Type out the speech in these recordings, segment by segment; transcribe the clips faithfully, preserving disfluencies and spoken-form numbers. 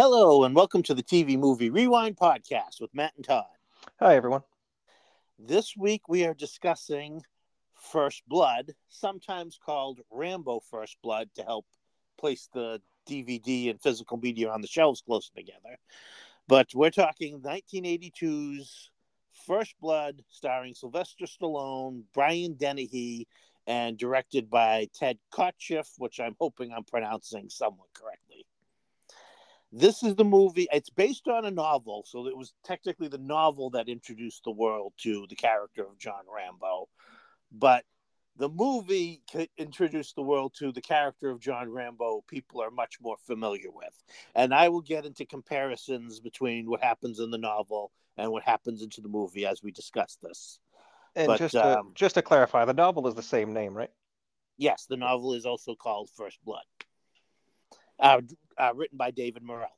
Hello, and welcome to the T V Movie Rewind podcast with Matt and Todd. Hi, everyone. This week we are discussing First Blood, sometimes called Rambo First Blood to help place the D V D and physical media on the shelves closer together. But we're talking nineteen eighty-two's First Blood, starring Sylvester Stallone, Brian Dennehy, and directed by Ted Kotcheff, which I'm hoping I'm pronouncing somewhat correctly. This is the movie. It's based on a novel, so it was technically the novel that introduced the world to the character of John Rambo. But the movie introduced the world to the character of John Rambo people are much more familiar with. And I will get into comparisons between what happens in the novel and what happens into the movie as we discuss this. And but just to, um, just to clarify, the novel is the same name, right? Yes, the novel is also called First Blood. Uh, uh, written by David Morrell.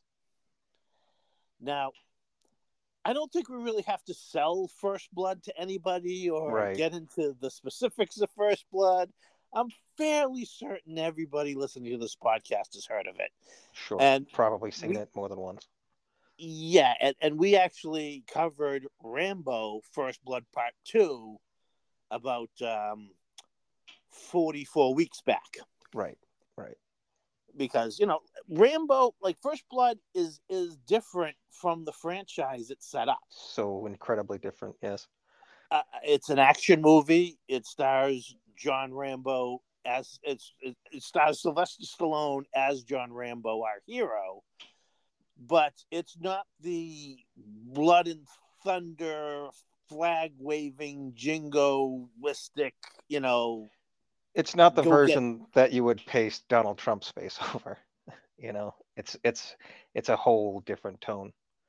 Now, I don't think we really have to sell First Blood to anybody or Right. get into the specifics of First Blood. I'm fairly certain everybody listening to this podcast has heard of it. Sure. And probably seen we, it more than once. Yeah, and, and we actually covered Rambo First Blood Part two about um, forty-four weeks back. Right, right. Because, you know, Rambo, like First Blood is is different from the franchise it's set up. So incredibly different, yes. Uh, it's an action movie. It stars John Rambo as it's it, it stars Sylvester Stallone as John Rambo, our hero. But it's not the blood and thunder, flag waving, jingoistic, you know. It's not the Go version get... that you would paste Donald Trump's face over. You know, it's it's it's a whole different tone.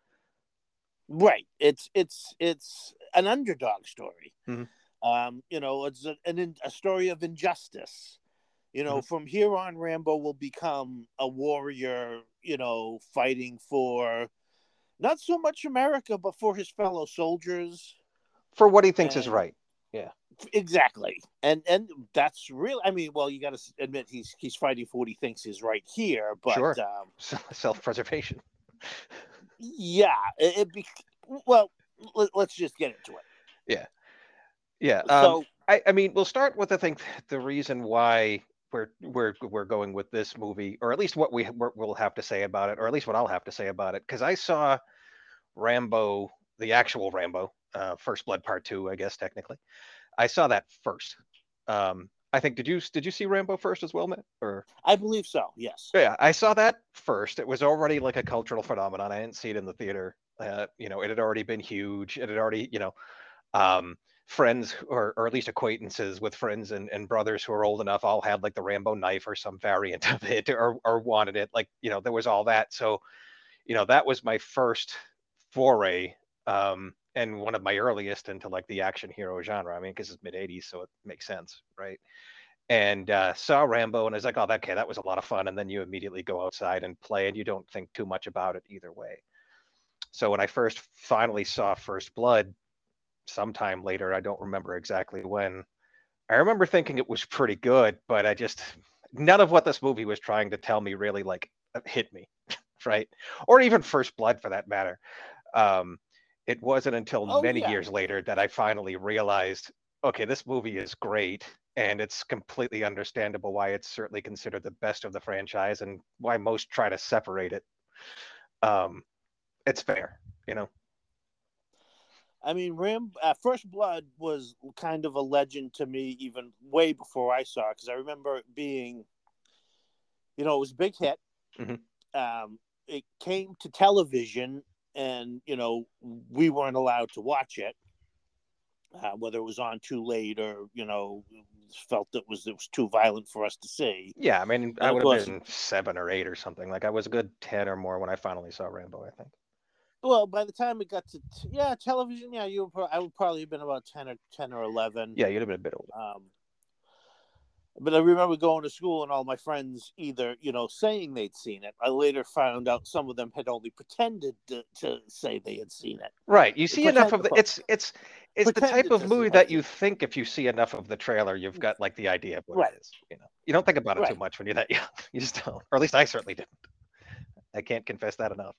Right. It's it's it's an underdog story. Mm-hmm. Um, you know, it's a, an, a story of injustice. You know, mm-hmm. From here on, Rambo will become a warrior, you know, fighting for not so much America, but for his fellow soldiers. For what he thinks and, is right. Yeah. Exactly. And and that's real. I mean, well, you got to admit he's he's fighting for what he thinks is right here. But sure. um, Self-preservation. Yeah. It, it be, well, let, let's just get into it. Yeah. Yeah. So, um, I, I mean, we'll start with I think the reason why we're we're we're going with this movie, or at least what we we'll have to say about it, or at least what I'll have to say about it, because I saw Rambo, the actual Rambo, uh, First Blood Part Two, I guess technically. I saw that first. Um, I think did you did you see Rambo first as well, Matt? Or I believe so. Yes. Yeah, I saw that first. It was already like a cultural phenomenon. I didn't see it in the theater. Uh, you know, it had already been huge. It had already, you know. Um, friends or, or at least acquaintances with friends and, and brothers who are old enough all had like the Rambo knife or some variant of it or, or wanted it. Like, you know, there was all that. So, you know, that was my first foray um, and one of my earliest into like the action hero genre. I mean, because it's mid eighties, so it makes sense, right? And uh, saw Rambo and I was like, oh, okay, that was a lot of fun. And then you immediately go outside and play and you don't think too much about it either way. So when I first finally saw First Blood, sometime later, I don't remember exactly when, I remember thinking it was pretty good, but I just, none of what this movie was trying to tell me really like hit me, right? Or even First Blood for that matter. Um, it wasn't until oh, many yeah. years later that I finally realized, okay, this movie is great and it's completely understandable why it's certainly considered the best of the franchise and why most try to separate it. Um, it's fair, you know? I mean, Ram uh, First Blood was kind of a legend to me even way before I saw it, because I remember it being, you know, it was a big hit. Mm-hmm. Um, it came to television, and you know, we weren't allowed to watch it, uh, whether it was on too late or you know, felt it was it was too violent for us to see. Yeah, I mean, and I would have course, been seven or eight or something. Like I was a good ten or more when I finally saw Rambo, I think. Well, by the time it got to t- yeah television, yeah, you were, I would probably have been about ten or ten or eleven. Yeah, you'd have been a bit older. Um, but I remember going to school and all my friends either you know saying they'd seen it. I later found out some of them had only pretended to, to say they had seen it. Right. You see Pretend, enough of the. It's it's it's the type of movie that you think if you see enough of the trailer, you've got like the idea of what right. it is. You know, you don't think about it right. too much when you're that young. You just don't, or at least I certainly didn't. I can't confess that enough.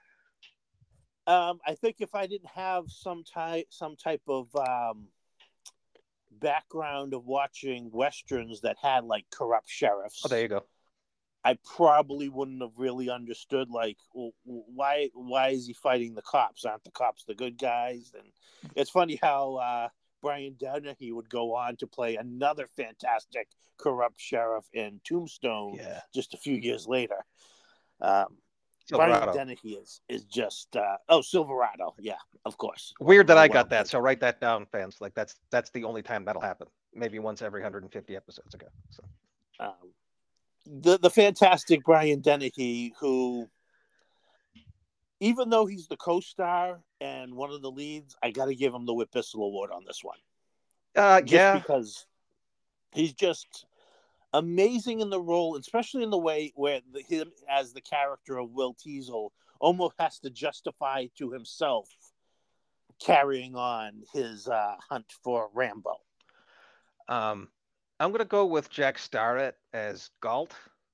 Um, I think if I didn't have some type some type of um, background of watching westerns that had like corrupt sheriffs, Oh, there you go. I probably wouldn't have really understood like well, why why is he fighting the cops? Aren't the cops the good guys? And it's funny how uh, Brian Dennehy would go on to play another fantastic corrupt sheriff in Tombstone Yeah. just a few years later. Um, Brian Silverado. Dennehy is is just uh, oh Silverado, yeah, of course. Weird that Oh, I well, got that. So write that down, fans. Like that's that's the only time that'll happen. Maybe once every one hundred fifty episodes ago. So. Um, the the fantastic Brian Dennehy, who, even though he's the co-star and one of the leads, I got to give him the Whit Bissell Award on this one. Uh, Just yeah. because he's just amazing in the role, especially in the way where the, him as the character of Will Teasel almost has to justify to himself carrying on his uh, hunt for Rambo. Um, I'm gonna go with Jack Starrett as Galt,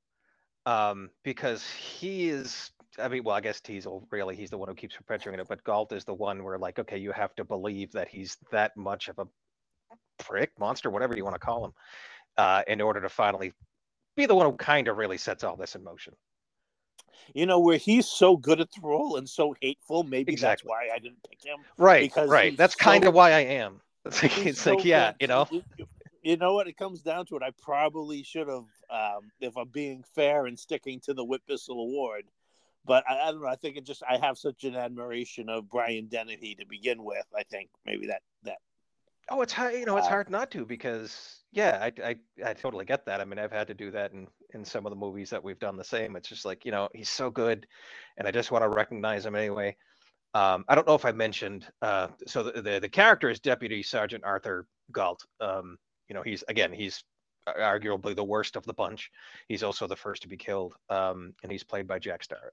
um, because he is. I mean, well, I guess Teasel really he's the one who keeps perpetuating it, but Galt is the one where like, okay, you have to believe that he's that much of a prick, monster, whatever you want to call him, uh, in order to finally be the one who kind of really sets all this in motion. You know, where he's so good at the role and so hateful, maybe exactly. that's why I didn't pick him. Right, because right. That's so, kind of why I am. It's like, it's so like yeah, you know. You, you know what? It comes down to it. I probably should have, um, if I'm being fair and sticking to the Whit Bissell Award. But I, I don't know. I think it just I have such an admiration of Brian Dennehy to begin with. I think maybe that that. Oh, it's hard. You know, it's uh, hard not to because yeah, I, I I totally get that. I mean, I've had to do that in in some of the movies that we've done the same. It's just like you know he's so good, and I just want to recognize him anyway. Um, I don't know if I mentioned. Uh, so the, the the character is Deputy Sergeant Arthur Galt. Um, you know, he's again he's arguably the worst of the bunch. He's also the first to be killed, um, and he's played by Jack Starrett.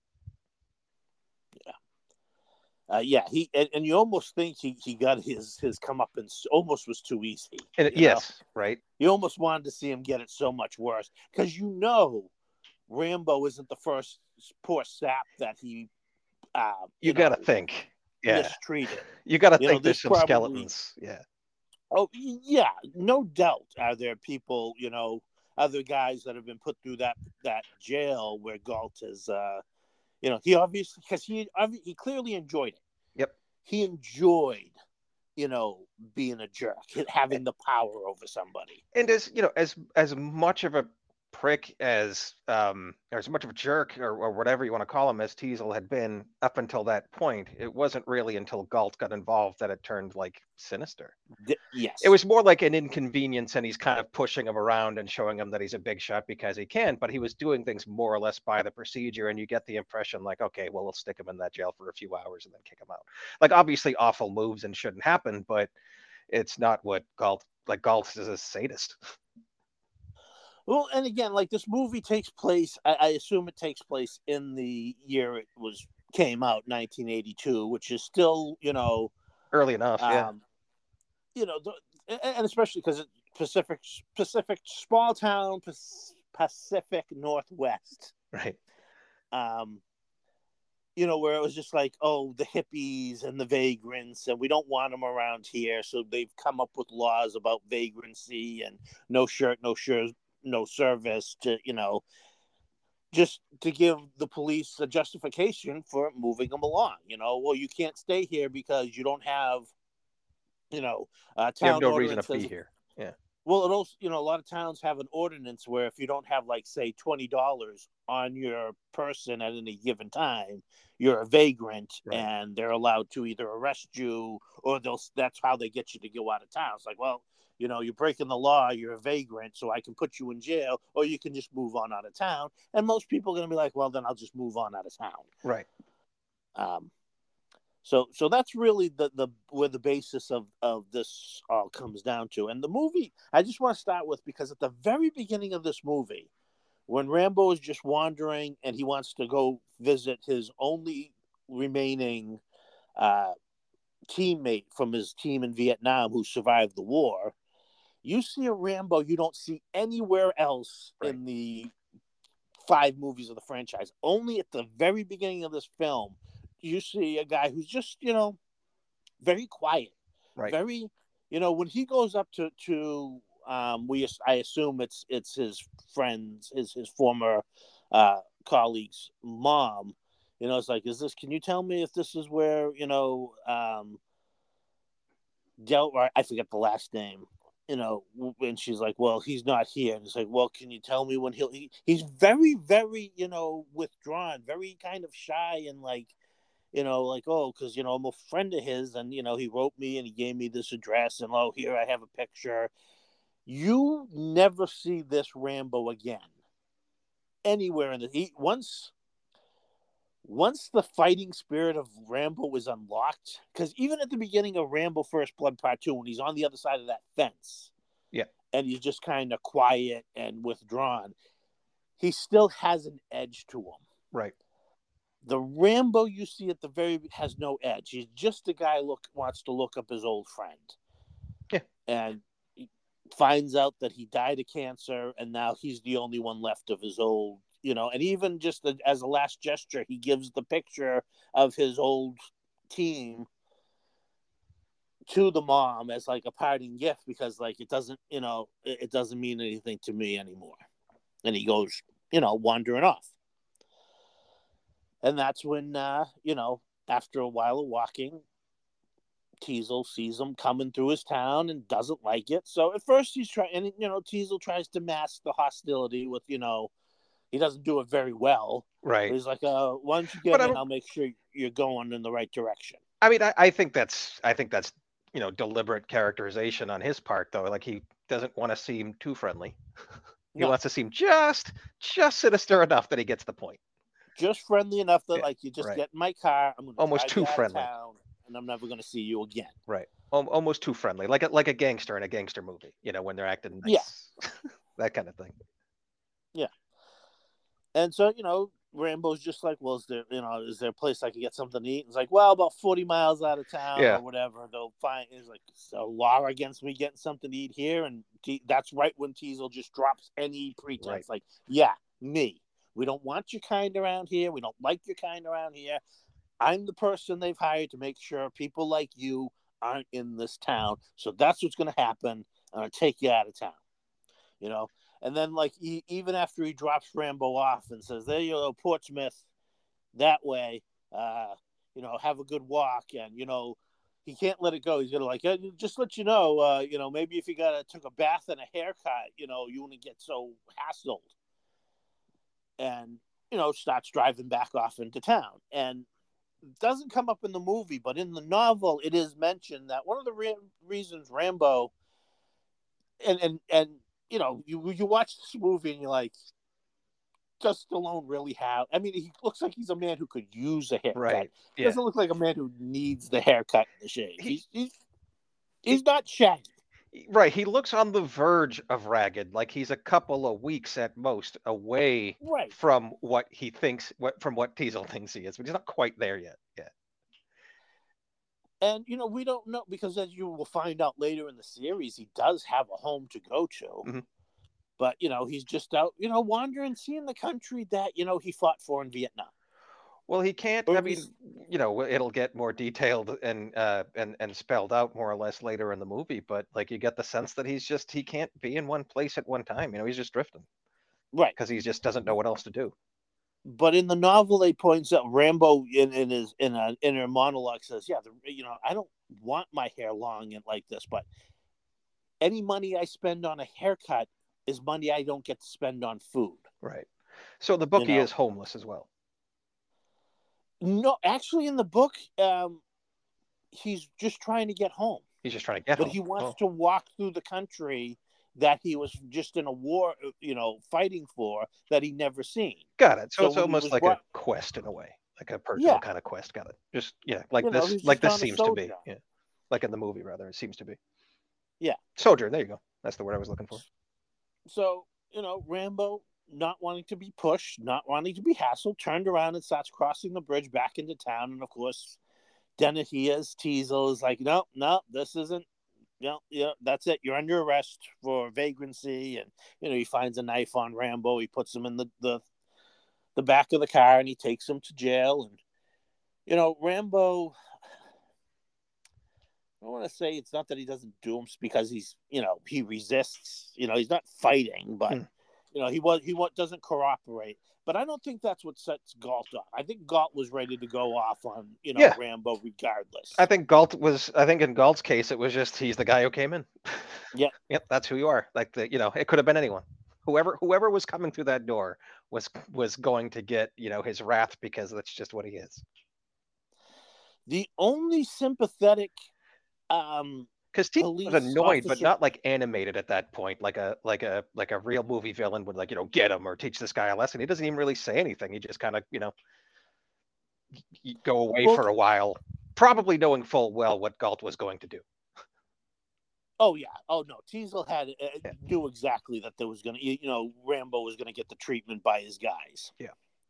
Yeah. Uh, yeah, he and, and you almost think he, he got his his comeuppance almost was too easy. And, yes, know? Right. You almost wanted to see him get it so much worse because you know Rambo isn't the first poor sap that he. Uh, you you know, gotta think, yeah. Mistreated. You gotta you think know, there's some probably, skeletons, yeah. Oh yeah, no doubt. Are there people, you know, other guys that have been put through that that jail where Galt is, uh, you know, he obviously because he he clearly enjoyed it. Yep. He enjoyed, you know, being a jerk, having the power over somebody. And as you know, as as much of a prick as um or as much of a jerk or, or whatever you want to call him as Teasel had been up until that point, it wasn't really until Galt got involved that it turned like sinister. D- yes. It was more like an inconvenience and he's kind of pushing him around and showing him that he's a big shot because he can, but he was doing things more or less by the procedure and you get the impression like, okay, well, we'll stick him in that jail for a few hours and then kick him out. Like obviously awful moves and shouldn't happen, but it's not what Galt, like Galt is a sadist. Well, and again, like this movie takes place, I, I assume it takes place in the year it was came out, nineteen eighty-two, which is still, you know, early enough, um, yeah. You know, and especially because it's Pacific, Pacific, small town, Pacific Northwest, right? Um, you know, where it was just like, oh, the hippies and the vagrants, and we don't want them around here, so they've come up with laws about vagrancy and no shirt, no shirt. No service to, you know, just to give the police a justification for moving them along. You know, well, you can't stay here because you don't have, you know, uh, town. You have no reason to be here. Yeah. Well, it also, you know, a lot of towns have an ordinance where if you don't have like, say, twenty dollars on your person at any given time, you're a vagrant, right. And they're allowed to either arrest you or they'll. That's how they get you to go out of town. It's like, well, you know, you're breaking the law, you're a vagrant, so I can put you in jail, or you can just move on out of town. And most people are going to be like, well, then I'll just move on out of town. Right. Um. So, so that's really the, the where the basis of, of this all comes down to. And the movie, I just want to start with, because at the very beginning of this movie, when Rambo is just wandering and he wants to go visit his only remaining uh, teammate from his team in Vietnam who survived the war, you see a Rambo you don't see anywhere else, right. In the five movies of the franchise. Only at the very beginning of this film, you see a guy who's just, you know, very quiet, Right. very, you know, when he goes up to to um, we I assume it's it's his friends, his his former uh, colleague's mom. You know, it's like, is this? Can you tell me if this is where, you know, um, Del? Or I forget the last name. You know, and she's like, well, he's not here. And it's like, well, can you tell me when he'll? He, he's very, very, you know, withdrawn, very kind of shy, and like, you know, like, oh, because, you know, I'm a friend of his, and, you know, he wrote me and he gave me this address, and, oh, here I have a picture. You never see this Rambo again anywhere in the he, once once the fighting spirit of Rambo was unlocked, because even at the beginning of Rambo First Blood Part Two, when he's on the other side of that fence, yeah, and he's just kind of quiet and withdrawn, he still has an edge to him. Right. The Rambo you see at the very has no edge. He's just a guy look wants to look up his old friend. Yeah. And he finds out that he died of cancer, and now he's the only one left of his old, you know, and even just the, as a last gesture, he gives the picture of his old team to the mom as like a parting gift, because like it doesn't, you know, it, it doesn't mean anything to me anymore. And he goes, you know, wandering off. And that's when, uh, you know, after a while of walking, Teasel sees him coming through his town and doesn't like it. So at first he's trying, and, you know, Teasel tries to mask the hostility with, you know, he doesn't do it very well. Right. But he's like, uh, why don't you get But in? I'll make sure you're going in the right direction. I mean, I, I think that's, I think that's, you know, deliberate characterization on his part, though. Like, he doesn't want to seem too friendly. He No. wants to seem just, just sinister enough that he gets the point. Just friendly enough that, Yeah, like, you just right. get in my car, I'm going to Almost drive too you out friendly. of town, and I'm never going to see you again. Right. Al- almost too friendly, like a, like a gangster in a gangster movie, you know, when they're acting nice. Yeah. That kind of thing. Yeah. And so, you know, Rambo's just like, well, is there, you know, is there a place I could get something to eat? It's like, well, about forty miles out of town Yeah. or whatever, they'll find. It's like, so law against me getting something to eat here, and T- that's right when Teasel just drops any pretense, Right. like, yeah, me. We don't want your kind around here. We don't like your kind around here. I'm the person they've hired to make sure people like you aren't in this town. So that's what's going to happen. I'm going to take you out of town, you know? And then, like, he, even after he drops Rambo off and says, there you go, Portsmouth, that way, uh, you know, have a good walk. And, you know, he can't let it go. He's going to, like, just let you know, uh, you know, maybe if you got to took a bath and a haircut, you know, you wouldn't get so hassled. And, you know, starts driving back off into town. And it doesn't come up in the movie, but in the novel, it is mentioned that one of the re- reasons Rambo, and, and, and, you know, you you watch this movie and you're like, does Stallone really have? I mean, he looks like he's a man who could use a haircut. Right. He Yeah. doesn't look like a man who needs the haircut and the shave. He- He's he's, he's not shaggy. Right. He looks on the verge of ragged, like he's a couple of weeks at most away Right. from what he thinks, what from what Teasel thinks he is, but he's not quite there yet. Yeah. And, you know, we don't know, because as you will find out later in the series, he does have a home to go to. Mm-hmm. But, you know, he's just out, you know, wandering, seeing the country that, you know, he fought for in Vietnam. Well, he can't. Or I at mean, least- you know, it'll get more detailed and uh, and and spelled out more or less later in the movie. But like, you get the sense that he's just he can't be in one place at one time. You know, he's just drifting Right. because he just doesn't know what else to do. But in the novel, they points out Rambo in, in his in an inner monologue says, "Yeah, the, you know, I don't want my hair long and like this, but any money I spend on a haircut is money I don't get to spend on food." Right. So the book, You he know. is homeless as well. No, actually, in the book, um, he's just trying to get home. He's just trying to get But home. he wants Oh. to walk through the country that he was just in a war, you know, fighting for, that he never seen. Got it. So, So it's when he almost was like brought- a quest in a way, like a personal Yeah. kind of quest. Got it. Just yeah, like You know, this, he's like just this on a seems to be. sojourn. Yeah, like in the movie rather, it seems to be. Yeah. Sojourn. There you go. That's the word I was looking for. So, you know, Rambo, not wanting to be pushed, not wanting to be hassled, turned around and starts crossing the bridge back into town. And of course, Denahia's Teasel is like, no, no, this isn't, you know, yeah, that's it. You're under arrest for vagrancy. And, you know, he finds a knife on Rambo. He puts him in the, the the back of the car and he takes him to jail. And, you know, Rambo, I don't want to say it's not that he doesn't do them because he's, you know, he resists, you know, he's not fighting, but, Hmm. you know, he was, he was, doesn't cooperate. But I don't think that's what sets Galt up. I think Galt was ready to go off on, you know, Yeah. Rambo regardless. I think Galt was, I think in Galt's case, it was just, he's the guy who came in. Yeah. Yep. That's who you are. Like the, you know, it could have been anyone. Whoever, whoever was coming through that door was, was going to get, you know, his wrath because that's just what he is. The only sympathetic, um, Because T was police annoyed, but officer, not like animated at that point, like a like a like a real movie villain would, like, you know, get him or teach this guy a lesson. He doesn't even really say anything. He just kind of, you know, y- go away well, for a while, probably knowing full well what Galt was going to do. oh yeah, oh no, Teasel had uh, Yeah. knew exactly that there was gonna, you know, Rambo was gonna get the treatment by his guys. Yeah.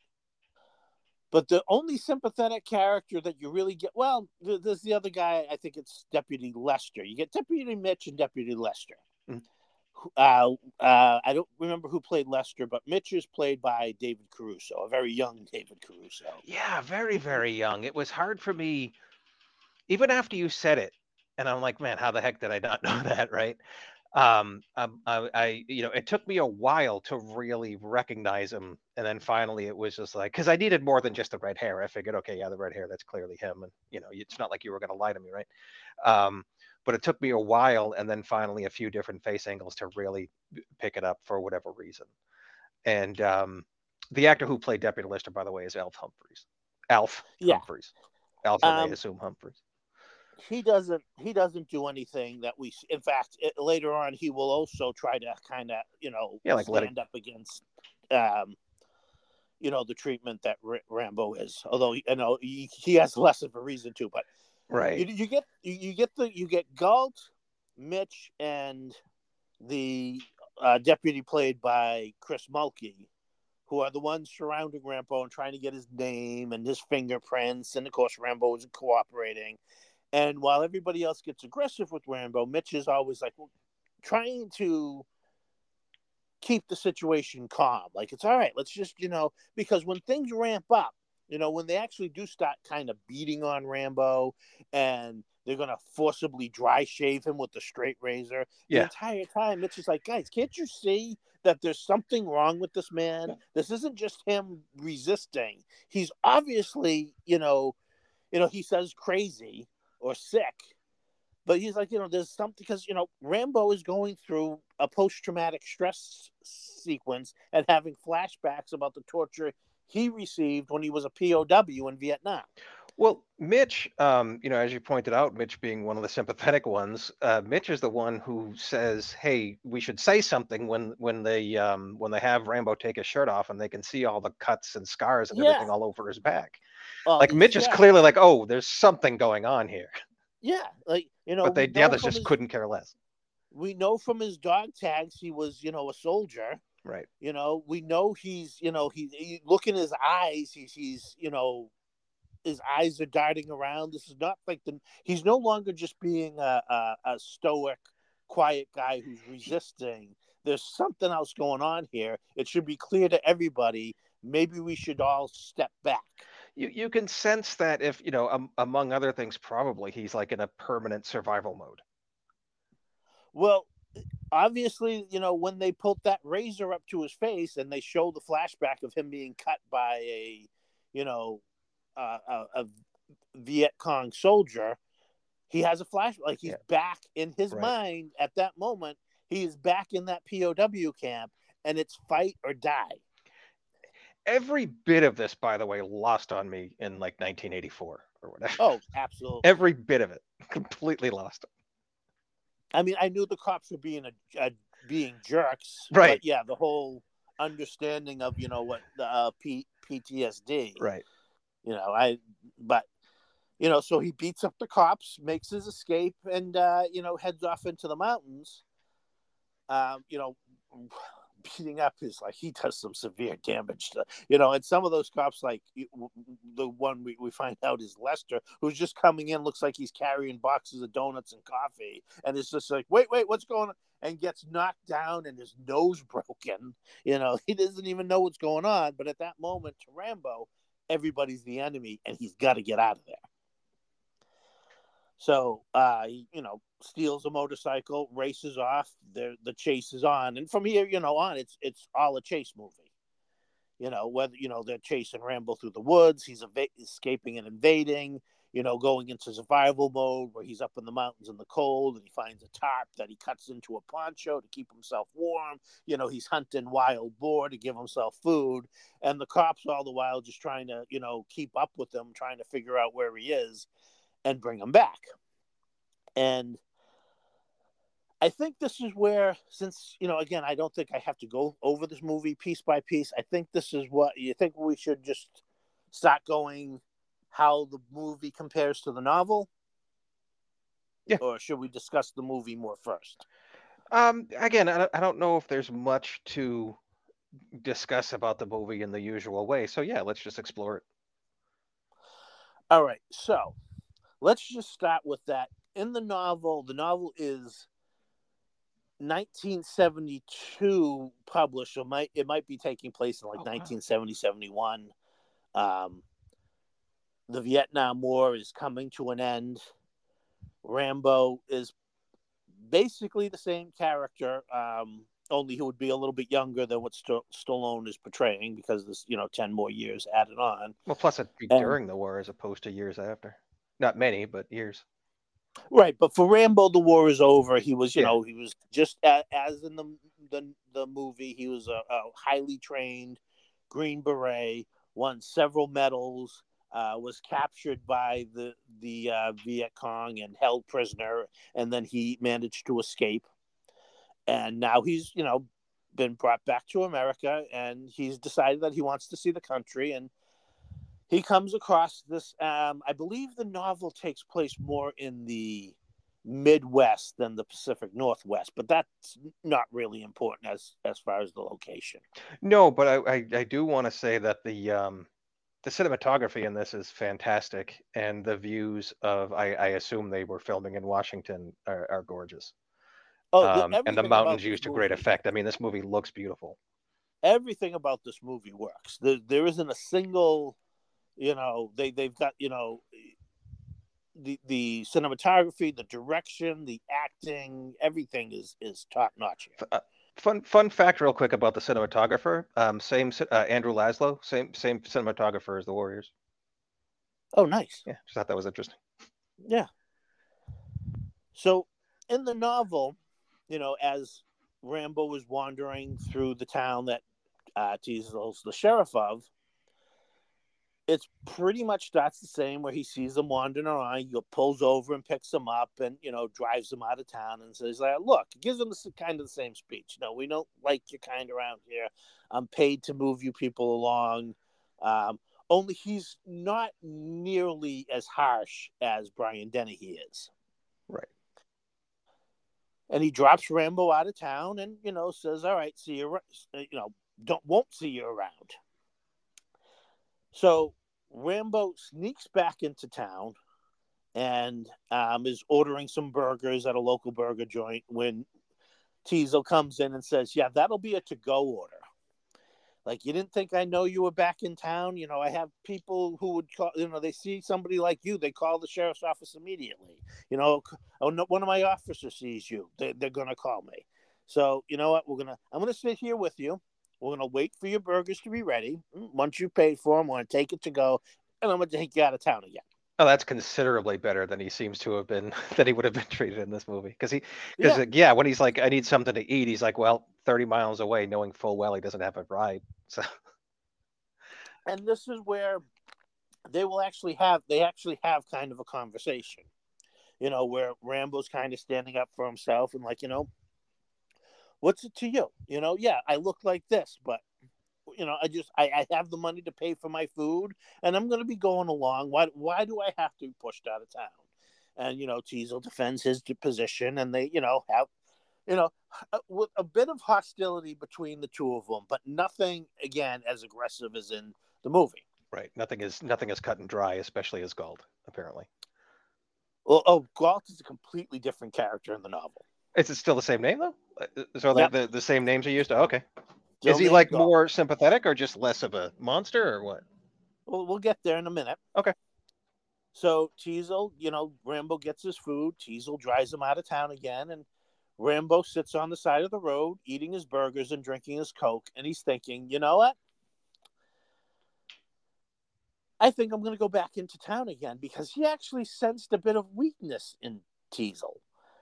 But the only sympathetic character that you really get, well, there's the other guy. I think it's Deputy Lester. You get Deputy Mitch and Deputy Lester. Mhm. Uh, uh, I don't remember who played Lester, but Mitch is played by David Caruso, a very young David Caruso. Yeah, very, very young. It was hard for me, even after you said it, and I'm like, man, how the heck did I not know that, right? Um, um, I, I, you know, it took me a while to really recognize him, and then finally it was just like, because I needed more than just the red hair. I figured, okay, yeah, the red hair, that's clearly him, and you know, it's not like you were going to lie to me, right? Um, but it took me a while, and then finally a few different face angles to really pick it up for whatever reason. And um, the actor who played Deputy Lister, by the way, is Alf Humphreys. Alf Yeah. Humphreys. Alfred, I Um, assume Humphreys. he doesn't he doesn't do anything that we. In fact, it, later on, he will also try to kind of, you know, Yeah, like let it. stand up against, um, you know, the treatment that R- Rambo is. Although you know he, he has less of a reason to, but Right. you, you get you, you get the you get Galt, Mitch, and the uh, deputy played by Chris Mulkey, who are the ones surrounding Rambo and trying to get his name and his fingerprints. And of course, Rambo isn't cooperating. And while everybody else gets aggressive with Rambo, Mitch is always like, well, trying to keep the situation calm. Like, it's all right. Let's just, you know, because when things ramp up, you know, when they actually do start kind of beating on Rambo and they're going to forcibly dry shave him with the straight razor, the Yeah. entire time, Mitch is like, guys, can't you see that there's something wrong with this man? Yeah. This isn't just him resisting. He's obviously, you know, you know, he says crazy or sick, but he's like, you know, there's something, because, you know, Rambo is going through a post-traumatic stress sequence and having flashbacks about the torture he received when he was a P O W in Vietnam. Well, Mitch, um, you know, as you pointed out, Mitch being one of the sympathetic ones, uh, Mitch is the one who says, "Hey, we should say something when when they um, when they have Rambo take his shirt off and they can see all the cuts and scars and Yeah. everything all over his back." All Like these Mitch is scars. clearly like, "Oh, there's something going on here," Yeah, like, you know, but they we the know others from just his couldn't care less. we know from his dog tags he was, you know, a soldier. Right. You know, we know he's, you know, he, he look in his eyes. He's he's you know, his eyes are darting around. This is not like the he's no longer just being a, a, a stoic, quiet guy who's resisting. There's something else going on here. It should be clear to everybody. Maybe we should all step back. You you can sense that if, you know, um, among other things, probably he's like in a permanent survival mode. Well, obviously, you know, when they put that razor up to his face and they show the flashback of him being cut by a, you know, uh, a, a Viet Cong soldier, he has a flash, like he's Yeah. back in his Right. mind at that moment. He is back in that P O W camp, and it's fight or die. Every bit of this, by the way, lost on me in like nineteen eighty-four or whatever. Oh, absolutely. Every bit of it, completely lost. I mean, I knew the cops were being a, a being jerks, Right. But yeah, the whole understanding of, you know, what the uh, P, P T S D. Right. You know, I but you know, so he beats up the cops, makes his escape, and uh, you know, heads off into the mountains. Um, you know, beating up his, like, he does some severe damage to, you know, and some of those cops, like the one we, we find out is Lester, who's just coming in, looks like he's carrying boxes of donuts and coffee, and it's just like, wait, wait, what's going on? And gets knocked down and his nose broken. You know, he doesn't even know what's going on. But at that moment, to Rambo, everybody's the enemy, and he's got to get out of there. So, uh, he, you know, steals a motorcycle, races off. The the chase is on, and from here, you know, on, it's it's all a chase movie. You know, whether you know they're chasing Rambo through the woods, he's eva- escaping and invading. You know, going into survival mode where he's up in the mountains in the cold, and he finds a tarp that he cuts into a poncho to keep himself warm. You know, he's hunting wild boar to give himself food, and the cops all the while just trying to, you know, keep up with him, trying to figure out where he is and bring him back. And I think this is where, since, you know, again, I don't think I have to go over this movie piece by piece. I think this is what you think we should just start going how the movie compares to the novel. Yeah. Or should we discuss the movie more first? Um, again, I don't, I don't know if there's much to discuss about the movie in the usual way. So yeah, let's just explore it. All right. So let's just start with that. In the novel, the novel is nineteen seventy-two published, so might it might be taking place in like oh, nineteen seventy, seventy-one. Um, the Vietnam War is coming to an end. Rambo is basically the same character, um, only he would be a little bit younger than what St- Stallone is portraying, because there's, you know, ten more years added on. Well, plus it'd be and, during the war as opposed to years after. Not many, but years. Right, but for Rambo, the war is over. He was, you yeah. know, he was just as, as in the, the the movie. He was a, a highly trained Green Beret, won several medals, uh, was captured by the the uh, Viet Cong and held prisoner, and then he managed to escape. And now he's, you know, been brought back to America, and he's decided that he wants to see the country. And he comes across this, um, I believe the novel takes place more in the Midwest than the Pacific Northwest, but that's not really important as as far as the location. No, but I, I, I do want to say that the um, the cinematography in this is fantastic, and the views of, I, I assume they were filming in Washington, are, are gorgeous. Oh, um, the, and the mountains used to great effect. I mean, this movie looks beautiful. Everything about this movie works. There, there isn't a single, you know, they, they've got, you know, the the cinematography, the direction, the acting, everything is is top notch here. Uh, fun fun fact, real quick, about the cinematographer. Um, same uh, Andrew Laszlo, same same cinematographer as the Warriors. Oh, nice. Yeah, just thought that was interesting. Yeah. So in the novel, you know, as Rambo was wandering through the town that uh, Teasel's the sheriff of, it's pretty much starts the same, where he sees them wandering around, he pulls over and picks them up and, you know, drives them out of town and says, like, look, gives them the, kind of the same speech. You know, we don't like your kind around here. I'm paid to move you people along. Um, only he's not nearly as harsh as Brian Dennehy is. Right. And he drops Rambo out of town and, you know, says, all right, see you, you know, don't, won't see you around. So Rambo sneaks back into town and um, is ordering some burgers at a local burger joint when Teasel comes in and says, yeah, that'll be a to-go order. Like, you didn't think I know you were back in town? You know, I have people who would call, you know, they see somebody like you, they call the sheriff's office immediately. You know, oh, no, one of my officers sees you, they, they're going to call me. So, you know what, we're going to, I'm going to sit here with you. We're going to wait for your burgers to be ready. Once you paid for them, we're going to take it to go, and I'm going to take you out of town again. Oh, that's considerably better than he seems to have been, than he would have been treated in this movie. Because he, because yeah. yeah, when he's like, I need something to eat, he's like, well, thirty miles away, knowing full well he doesn't have a ride. So, and this is where they will actually have, they actually have kind of a conversation, you know, where Rambo's kind of standing up for himself and like, you know, what's it to you? You know, yeah, I look like this, but, you know, I just, I, I have the money to pay for my food and I'm going to be going along. Why, why do I have to be pushed out of town? And, you know, Teasel defends his position and they, you know, have you know, uh, with a bit of hostility between the two of them, but nothing again as aggressive as in the movie. Right. Nothing is nothing is cut and dry, especially as Galt, apparently. Well, oh, Galt is a completely different character in the novel. Is it still the same name though? Uh, So the Yep, the, the same names are used? Oh, okay. Is still he named like Galt. more sympathetic or just less of a monster or what? Well, we'll get there in a minute. Okay. So Teasel, you know, Rambo gets his food. Teasel drives him out of town again, and Rambo sits on the side of the road eating his burgers and drinking his Coke, and he's thinking, you know what? I think I'm going to go back into town again, because he actually sensed a bit of weakness in Teasel.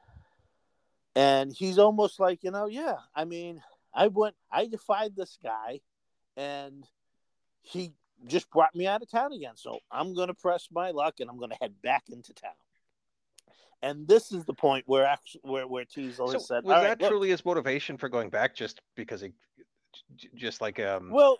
And he's almost like, you know, yeah, I mean, I went, I defied this guy, and he just brought me out of town again. So I'm going to press my luck, and I'm going to head back into town. And this is the point where actually, where where Teasel has So said, was "All right, that look, truly his motivation for going back, just because he, j- just like um? well,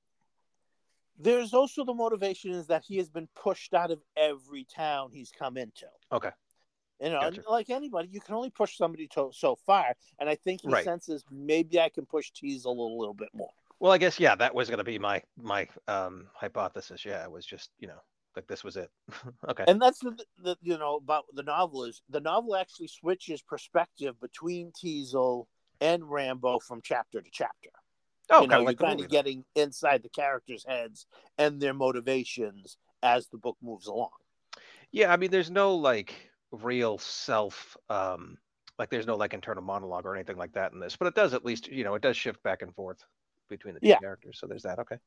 there's also the motivation is that he has been pushed out of every town he's come into. Okay, You know, and gotcha. like anybody, you can only push somebody to, so far. And I think he Right. senses maybe I can push Teasel a little bit more. Well, I guess yeah, that was going to be my my um hypothesis. Yeah, it was just you know like this was it. Okay. And that's the, the you know about the novel is the novel actually switches perspective between Teasel and Rambo from chapter to chapter. Oh, You kind know, of you're like the kind movie of then. getting inside the characters' heads and their motivations as the book moves along. Yeah, I mean, there's no like real self, um, like there's no like internal monologue or anything like that in this, but it does at least, you know, it does shift back and forth between the two Yeah. characters. So there's that. Okay.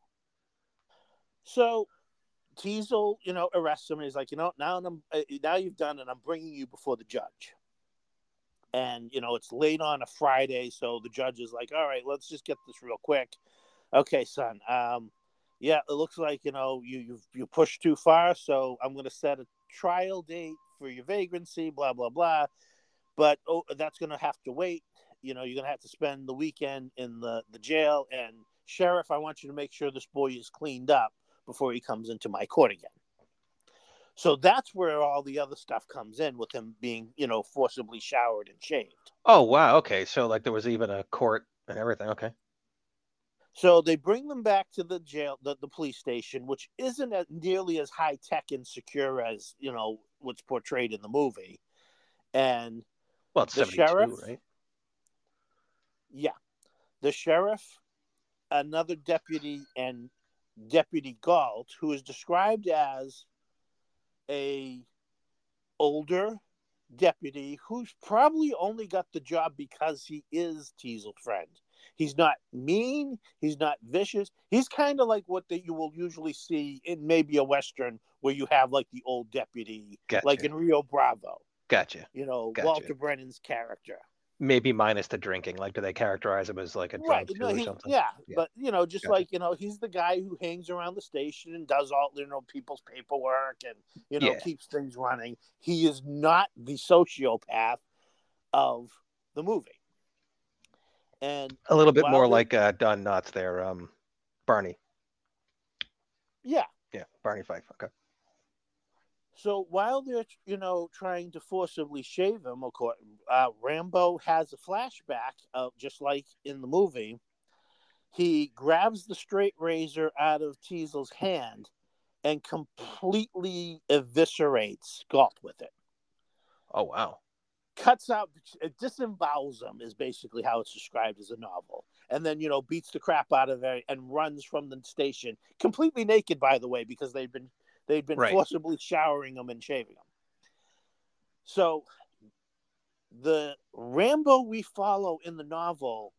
So Teasel, you know, arrests him, and he's like, you know, now I'm uh, now you've done it. I'm bringing you before the judge. And you know, it's late on a Friday, so the judge is like, all right, let's just get this real quick. Okay, son. Um, yeah, it looks like you know you you you pushed too far, so I'm going to set a trial date for your vagrancy. Blah blah blah. But oh, that's going to have to wait. You know, you're going to have to spend the weekend in the the jail. And sheriff, I want you to make sure this boy is cleaned up before he comes into my court again. So that's where all the other stuff comes in with him being, you know, forcibly showered and shaved. Oh, wow. Okay. So like there was even a court and everything. Okay. So they bring them back to the jail, the, the police station, which isn't as, nearly as high tech and secure as, you know, what's portrayed in the movie. And Well, it's the sheriff, seventy-two, right? yeah, the sheriff, another deputy, and Deputy Galt, who is described as a older deputy who's probably only got the job because he is Teasel's friend. He's not mean. He's not vicious. He's kind of like what that you will usually see in maybe a Western where you have like the old deputy, like Gotcha. in Rio Bravo, Gotcha. you know, Gotcha. Walter Brennan's character. Maybe minus the drinking. Like, do they characterize him as like a Right. drunk too No, or he's, something? yeah. Yeah. But, you know, just Gotcha. like, you know, he's the guy who hangs around the station and does all, you know, people's paperwork and, you know, Yeah. keeps things running. He is not the sociopath of the movie. And A little bit while more they're, like uh, Don Knotts there, um, Barney. yeah. Yeah, Barney Fife. Okay. So while they're, you know, trying to forcibly shave him, of course, uh, Rambo has a flashback of just like in the movie. He grabs the straight razor out of Teasel's hand and completely eviscerates Galt with it. Oh wow. Cuts out, disembowels him is basically how it's described as a novel. And then, you know, beats the crap out of it and runs from the station, completely naked, by the way, because they've been they've been Right. forcibly showering him and shaving him. So the Rambo we follow in the novel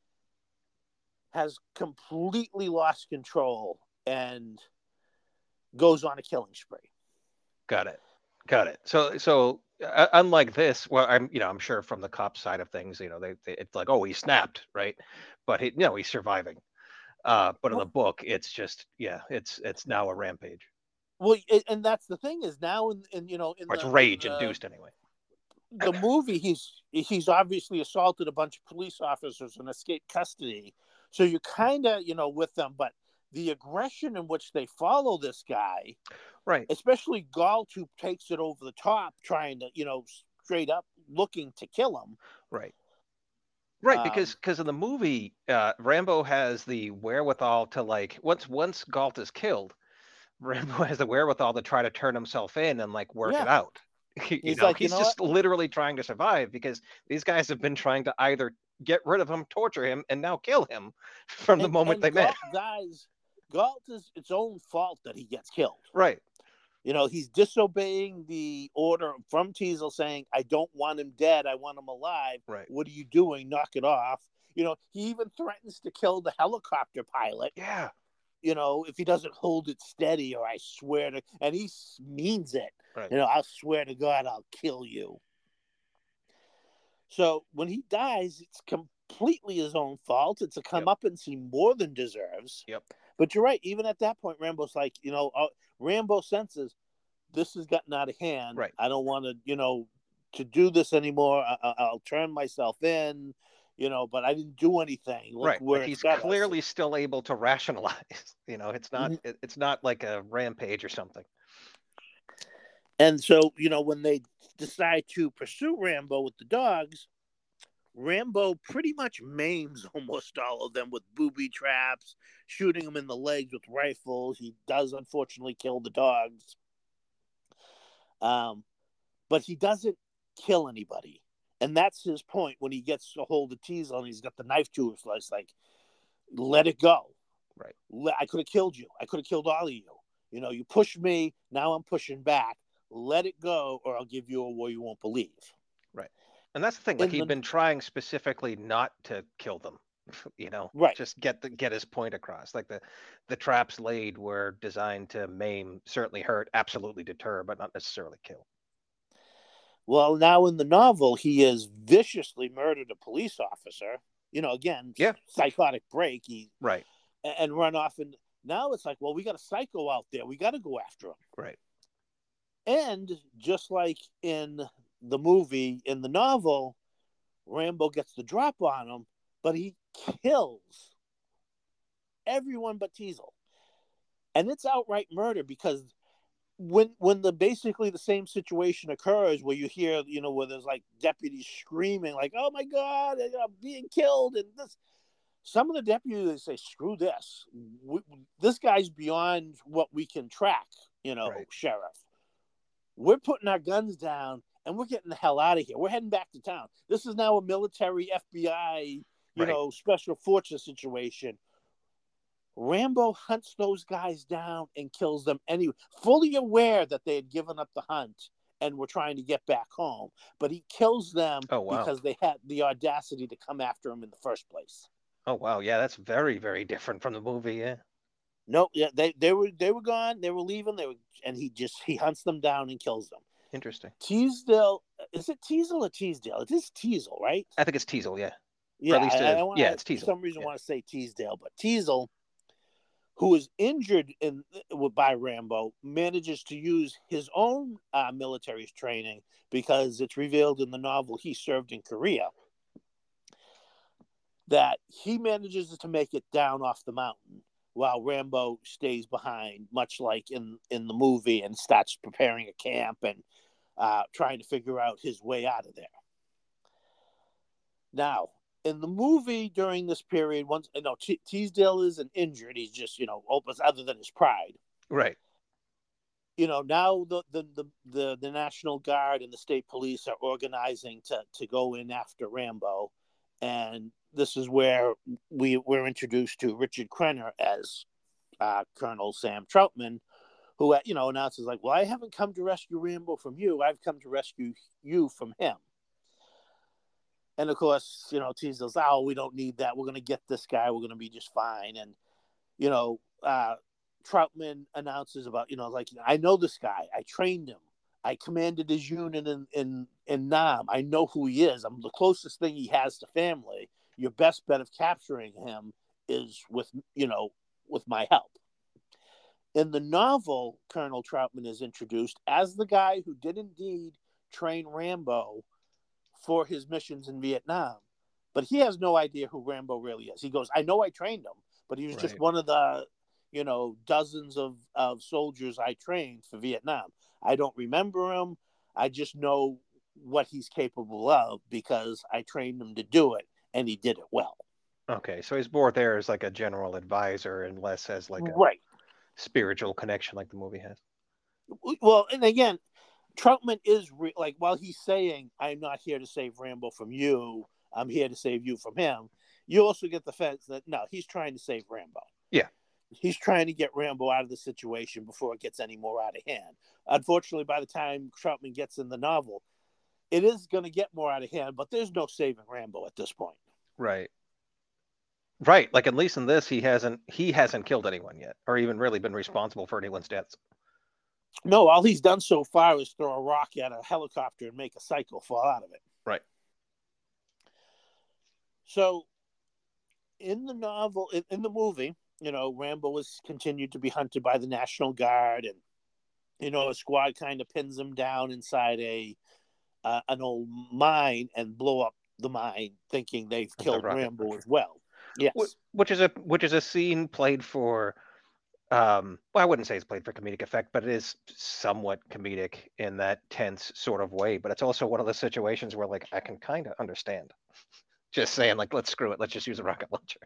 has completely lost control and goes on a killing spree. Got it. Got it. So so uh, unlike this, well, I'm you know I'm sure from the cop side of things, you know, they, they it's like oh he snapped, right? But he you know he's surviving. Uh, but in the book, it's just yeah, it's it's now a rampage. Well, and that's the thing is now in, in you know in Or it's the in rage the induced anyway. the movie he's he's obviously assaulted a bunch of police officers and escaped custody, so you're kind of you know with them, but the aggression in which they follow this guy, Right. especially Galt, who takes it over the top, trying to you know straight up looking to kill him. Right. Right, Um, because because in the movie, uh, Rambo has the wherewithal to like once once Galt is killed, Rambo has the wherewithal to try to turn himself in and like work it yeah, out. You he's know, like, you he's know what? just literally trying to survive because these guys have been trying to either get rid of him, torture him, and now kill him from the And moment they and met. Galt dies. Galt is its own fault that he gets killed. Right, You know, he's disobeying the order from Teasel saying, I don't want him dead. I want him alive. right. What are you doing? Knock it off. You know, he even threatens to kill the helicopter pilot, Yeah, you know, if he doesn't hold it steady, or I swear to, and he means it. right. You know, I'll swear to God, I'll kill you. So when he dies, it's completely his own fault. It's a Yep, comeuppance he more than deserves. yep. But you're right. Even at that point, Rambo's like, you know, uh, Rambo senses this has gotten out of hand. Right. I don't want to, you know, to do this anymore. I, I'll turn myself in, you know, but I didn't do anything. Look Right, but where it's he's got us. clearly still able to rationalize. You know, it's not Mhm. it, it's not like a rampage or something. And so, you know, when they decide to pursue Rambo with the dogs, Rambo pretty much maims almost all of them with booby traps, shooting them in the legs with rifles. He does unfortunately kill the dogs. Um, but he doesn't kill anybody. And that's his point when he gets a hold of Teasel and he's got the knife to his slice, like, let it go. Right, I could have killed you. I could have killed all of you. You know, you pushed me. Now I'm pushing back. Let it go, or I'll give you a war you won't believe. right. And that's the thing. Like In he'd the been trying specifically not to kill them. You know, right, just get the get his point across. Like the the traps laid were designed to maim, certainly hurt, absolutely deter, but not necessarily kill. well, now in the novel, he has viciously murdered a police officer. You know, again, Yeah, psychotic break. He right, and run off, and now it's like, well, we got a psycho out there. We got to go after him. right. And just like in the movie, in the novel, Rambo gets the drop on him, but he kills everyone but Teasel. And it's outright murder because when when the basically the same situation occurs where you hear, you know, where there's like deputies screaming like, oh my God, I'm being killed, and this, some of the deputies say, screw this. We, this guy's beyond what we can track, you know, Right. sheriff. We're putting our guns down and we're getting the hell out of here. We're heading back to town. This is now a military F B I, you Right. know, special forces situation. Rambo hunts those guys down and kills them anyway, fully aware that they had given up the hunt and were trying to get back home. But he kills them Oh wow. because they had the audacity to come after him in the first place. Oh wow. Yeah, that's very, very different from the movie. Yeah. No, yeah, they, they were they were gone. They were leaving. They were, and he just he hunts them down and kills them. Interesting. Teasdale, is it Teasel or Teasdale? It is Teasel, right? I think it's Teasel, yeah. Or Yeah, at least I, uh I want yeah, I, it's for Teasel. some reason Yeah. want to say Teasdale, but Teasel, who was injured in by Rambo, manages to use his own uh, military training because it's revealed in the novel he served in Korea that he manages to make it down off the mountain while Rambo stays behind, much like in, in the movie, and starts preparing a camp and uh, trying to figure out his way out of there. Now, in the movie during this period, once you know T- Teasdale isn't injured, he's just you know opus other than his pride. Right. You know now the the, the the the National Guard and the state police are organizing to to go in after Rambo, and this is where we were introduced to Richard Crenna as uh, Colonel Sam Troutman, who you know announces like, "Well, I haven't come to rescue Rambo from you. I've come to rescue you from him." And of course, you know, Teasdale's, oh, we don't need that. We're going to get this guy. We're going to be just fine. And, you know, uh, Troutman announces about, you know, like, I know this guy. I trained him. I commanded his unit in, in, in Nam. I know who he is. I'm the closest thing he has to family. Your best bet of capturing him is with, you know, with my help. In the novel, Colonel Troutman is introduced as the guy who did indeed train Rambo for his missions in Vietnam. But he has no idea who Rambo really is. He goes, I know I trained him, but he was just Right. one of the, you know, dozens of, of soldiers I trained for Vietnam. I don't remember him. I just know what he's capable of because I trained him to do it. and he did it well. Okay, so he's more there as like a general advisor and less as like a Right. spiritual connection like the movie has. Well, and again, Troutman is re- like, while he's saying, "I'm not here to save Rambo from you. I'm here to save you from him." You also get the sense that no, he's trying to save Rambo. Yeah. He's trying to get Rambo out of the situation before it gets any more out of hand. Unfortunately, by the time Troutman gets in the novel, it is going to get more out of hand, but there's no saving Rambo at this point. Right. Right. Like at least in this, he hasn't he hasn't killed anyone yet, or even really been responsible for anyone's deaths. No, all he's done so far is throw a rock at a helicopter and make a psycho fall out of it. Right. So, in the novel, in, in the movie, you know, Rambo is continued to be hunted by the National Guard, and you know, a squad kind of pins him down inside a uh, an old mine and blow up the mine, thinking they've The killed rocket Rambo launcher. as well. Yes, Wh- Which is a which is a scene played for um well, I wouldn't say it's played for comedic effect, but it is somewhat comedic in that tense sort of way. But it's also one of the situations where like I can kind of understand just saying like let's screw it, let's just use a rocket launcher.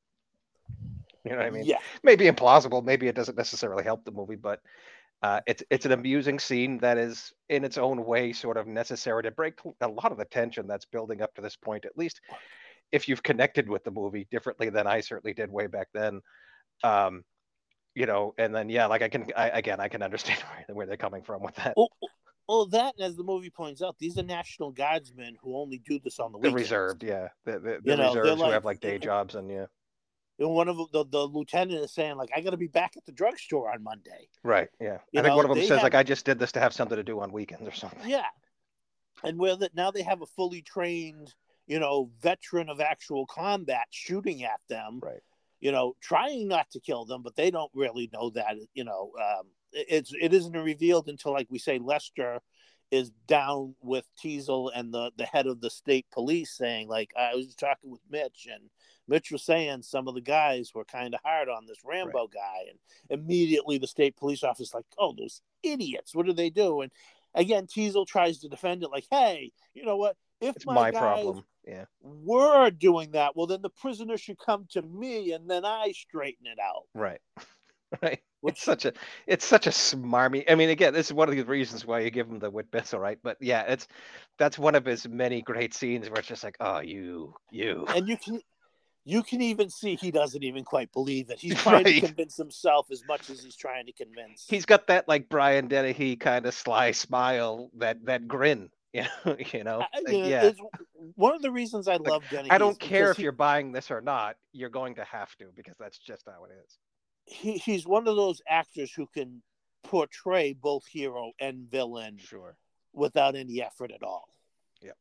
You know what I mean? yeah, Maybe implausible, maybe it doesn't necessarily help the movie, but uh, it's it's an amusing scene that is in its own way sort of necessary to break a lot of the tension that's building up to this point. At least if you've connected with the movie differently than I certainly did way back then. Um, you know, and then yeah, like I can I, again I can understand where, where they're coming from with that. well, well, that, as the movie points out, these are National Guardsmen who only do this on the The weekends. reserved, yeah, the the, the You know, they're reserves who like, have like day jobs and yeah, and one of the, the lieutenant is saying, like, I got to be back at the drugstore on Monday. right, yeah. You I think one know, of them they says have, like I just did this to have something to do on weekends or something. yeah, and where that now they have a fully trained, you know, veteran of actual combat shooting at them. Right. You know, trying not to kill them, but they don't really know that. You know, um, it's it isn't revealed until, like we say, Lester is down with Teasel and the the head of the state police, saying, like, I was talking with Mitch, and Mitch was saying some of the guys were kind of hard on this Rambo Right. guy, and immediately the state police officer like, oh, those idiots, what do they do? And again, Teasel tries to defend it, like, hey, you know what? If It's my my guys problem. Yeah. were doing that, well, then the prisoner should come to me, and then I straighten it out. Right. Right. It's Which, such a it's such a smarmy. I mean, again, this is one of the reasons why you give him the Whit Bissell, right? But yeah, it's that's one of his many great scenes where it's just like, oh, you, you, and you can you can even see he doesn't even quite believe it. He's trying to right? convince himself as much as he's trying to convince. He's got that like Brian Dennehy kind of sly smile, that that grin, you know, you know, I, you like know, yeah, it's one of the reasons I like love I Dennehy is don't care because if he, you're buying this or not, you're going to have to because that's just how it is. he he's one of those actors who can portray both hero and villain Sure. without any effort at all. Yeah.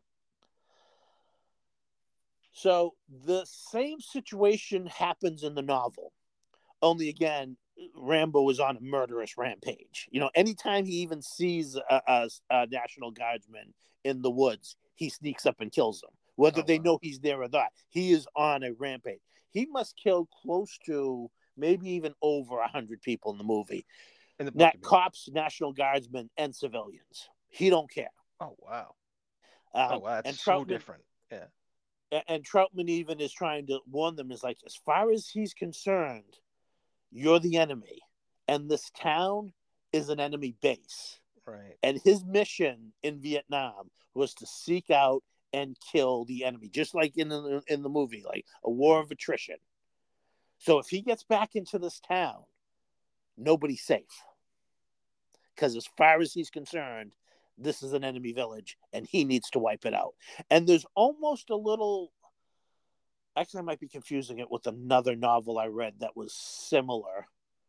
So the same situation happens in the novel. Only again, Rambo is on a murderous rampage. You know, anytime he even sees a, a, a National Guardsman in the woods, he sneaks up and kills them, whether Oh they wow. know he's there or not. He is on a rampage. He must kill close to maybe even over a hundred people in the movie. In the book, Not you mean? cops, National Guardsmen, and civilians. He don't care. Oh wow. Oh Um, wow, that's and so Troutman different. Yeah. and Troutman even is trying to warn them. Is like, as far as he's concerned, you're the enemy, and this town is an enemy base. Right. And his mission in Vietnam was to seek out and kill the enemy, just like in the in the movie, like a war Right. of attrition. So if he gets back into this town, nobody's safe, because as far as he's concerned, this is an enemy village, and he needs to wipe it out. And there's almost a little. Actually, I might be confusing it with another novel I read that was similar.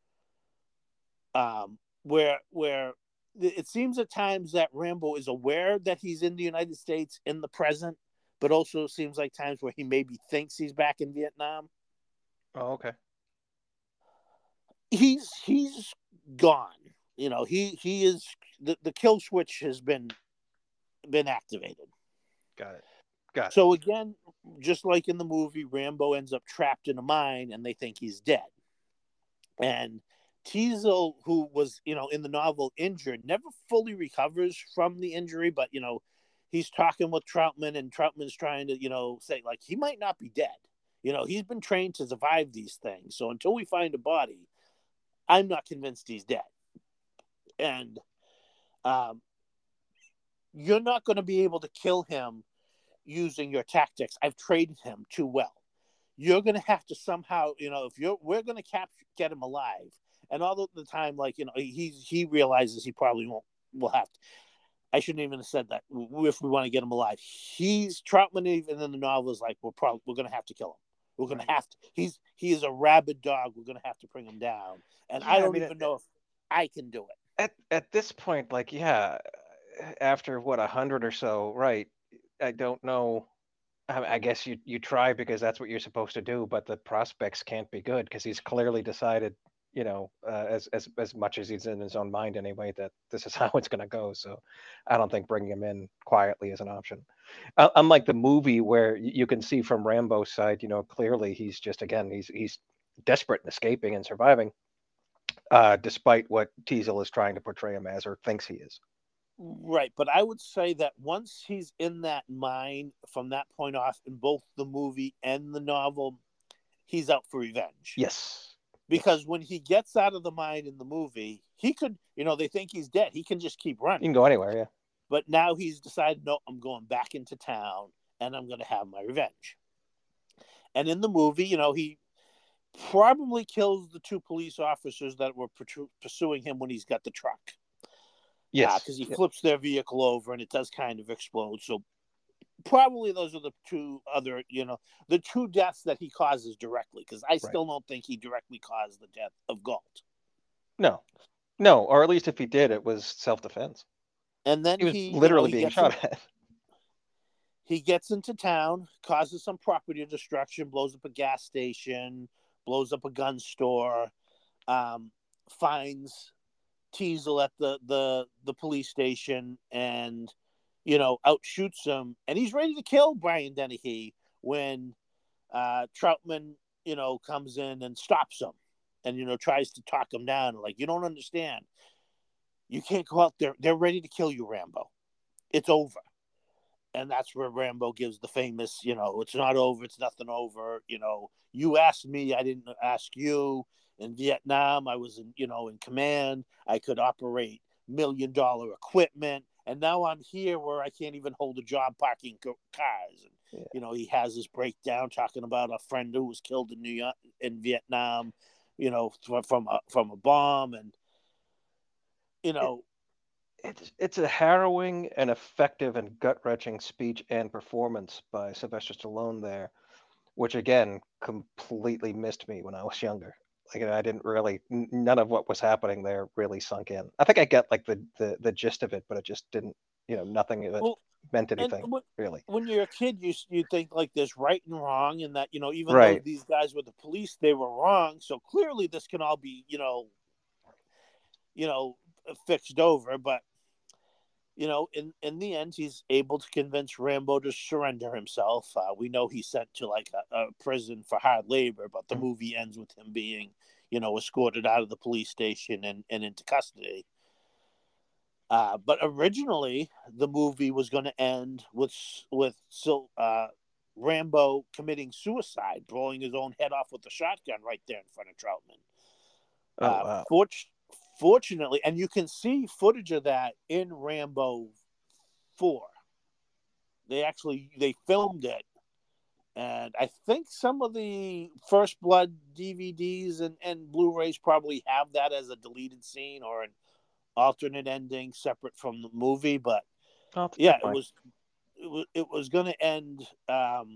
Um, where where it seems at times that Rambo is aware that he's in the United States in the present, but also seems like times where he maybe thinks he's back in Vietnam. Oh okay. He's he's gone. You know, he he is the, the kill switch has been been activated. Got it. Got it. So again, just like in the movie, Rambo ends up trapped in a mine and they think he's dead. And Teasel, who was, you know, in the novel injured, never fully recovers from the injury, but, you know, he's talking with Troutman, and Troutman's trying to, you know, say like he might not be dead. You know, he's been trained to survive these things. So until we find a body, I'm not convinced he's dead. And um, you're not going to be able to kill him using your tactics. I've trained him too well. You're going to have to somehow, you know, if you're, we're going to capture, get him alive. And all the time, like, you know, he's, he realizes he probably won't, will have to. I shouldn't even have said that. If we want to get him alive, he's Troutman. Even in the novel is like, we're probably we're going to have to kill him. We're going right. to have to. He's he is a rabid dog. We're going to have to bring him down. And yeah, I don't I mean, even it, know if I can do it. At at this point, like, yeah, after what a hundred or so, right? I don't know. I, I guess you you try because that's what you're supposed to do, but the prospects can't be good because he's clearly decided, you know, uh, as as as much as he's in his own mind anyway, that this is how it's going to go. So, I don't think bringing him in quietly is an option. Uh, unlike the movie, where you can see from Rambo's side, you know, clearly he's just again he's he's desperate and escaping and surviving, uh, despite what Teasle is trying to portray him as or thinks he is. Right, but I would say that once he's in that mind, from that point off, in both the movie and the novel, he's out for revenge. Yes. Because when he gets out of the mine in the movie, he could, you know, they think he's dead. He can just keep running. He can go anywhere, yeah. But now he's decided, no, I'm going back into town and I'm going to have my revenge. And in the movie, you know, he probably kills the two police officers that were pursuing him when he's got the truck. Yes. Because uh, he flips their vehicle over and it does kind of explode. So probably those are the two other, you know, the two deaths that he causes directly, because I still right. don't think he directly caused the death of Galt. No, no, or at least if he did, it was self-defense. And then he was he literally you know, he being shot in, at. He gets into town, causes some property destruction, blows up a gas station, blows up a gun store, um, finds Teasle at the, the, the police station, and you know, outshoots him, and he's ready to kill Brian Dennehy when uh, Troutman, you know, comes in and stops him, and you know, tries to talk him down. Like, you don't understand. You can't go out there. They're ready to kill you, Rambo. It's over. And that's where Rambo gives the famous, you know, it's not over. It's nothing over. You know, you asked me. I didn't ask you. In Vietnam, I was in, you know, in command. I could operate million dollar equipment. And now I'm here where I can't even hold a job parking cars. And, yeah. you know, he has his breakdown talking about a friend who was killed in New York, in Vietnam, you know, from a, from a bomb. And, you know. It, it's, it's a harrowing and effective and gut-wrenching speech and performance by Sylvester Stallone there, which, again, completely missed me when I was younger. Like, I didn't really, none of what was happening there really sunk in. I think I get like the, the, the gist of it, but it just didn't, you know, nothing of it well, meant anything when, really. When you're a kid, you you think like there's right and wrong, and that, you know, even right. though these guys were the police, they were wrong. So clearly this can all be, you know, you know, fixed over. But, you know, in, in the end, he's able to convince Rambo to surrender himself. Uh, we know he's sent to like a, a prison for hard labor, but the movie ends with him being, you know, escorted out of the police station and, and into custody. Uh, but originally, the movie was going to end with with uh, Rambo committing suicide, blowing his own head off with a shotgun right there in front of Troutman. Oh, uh, wow. Fort- fortunately, and you can see footage of that in Rambo four. They actually they filmed it. And I think some of the First Blood D V Ds and, and Blu-rays probably have that as a deleted scene or an alternate ending separate from the movie. But oh, yeah, it was, it was it was going to end um,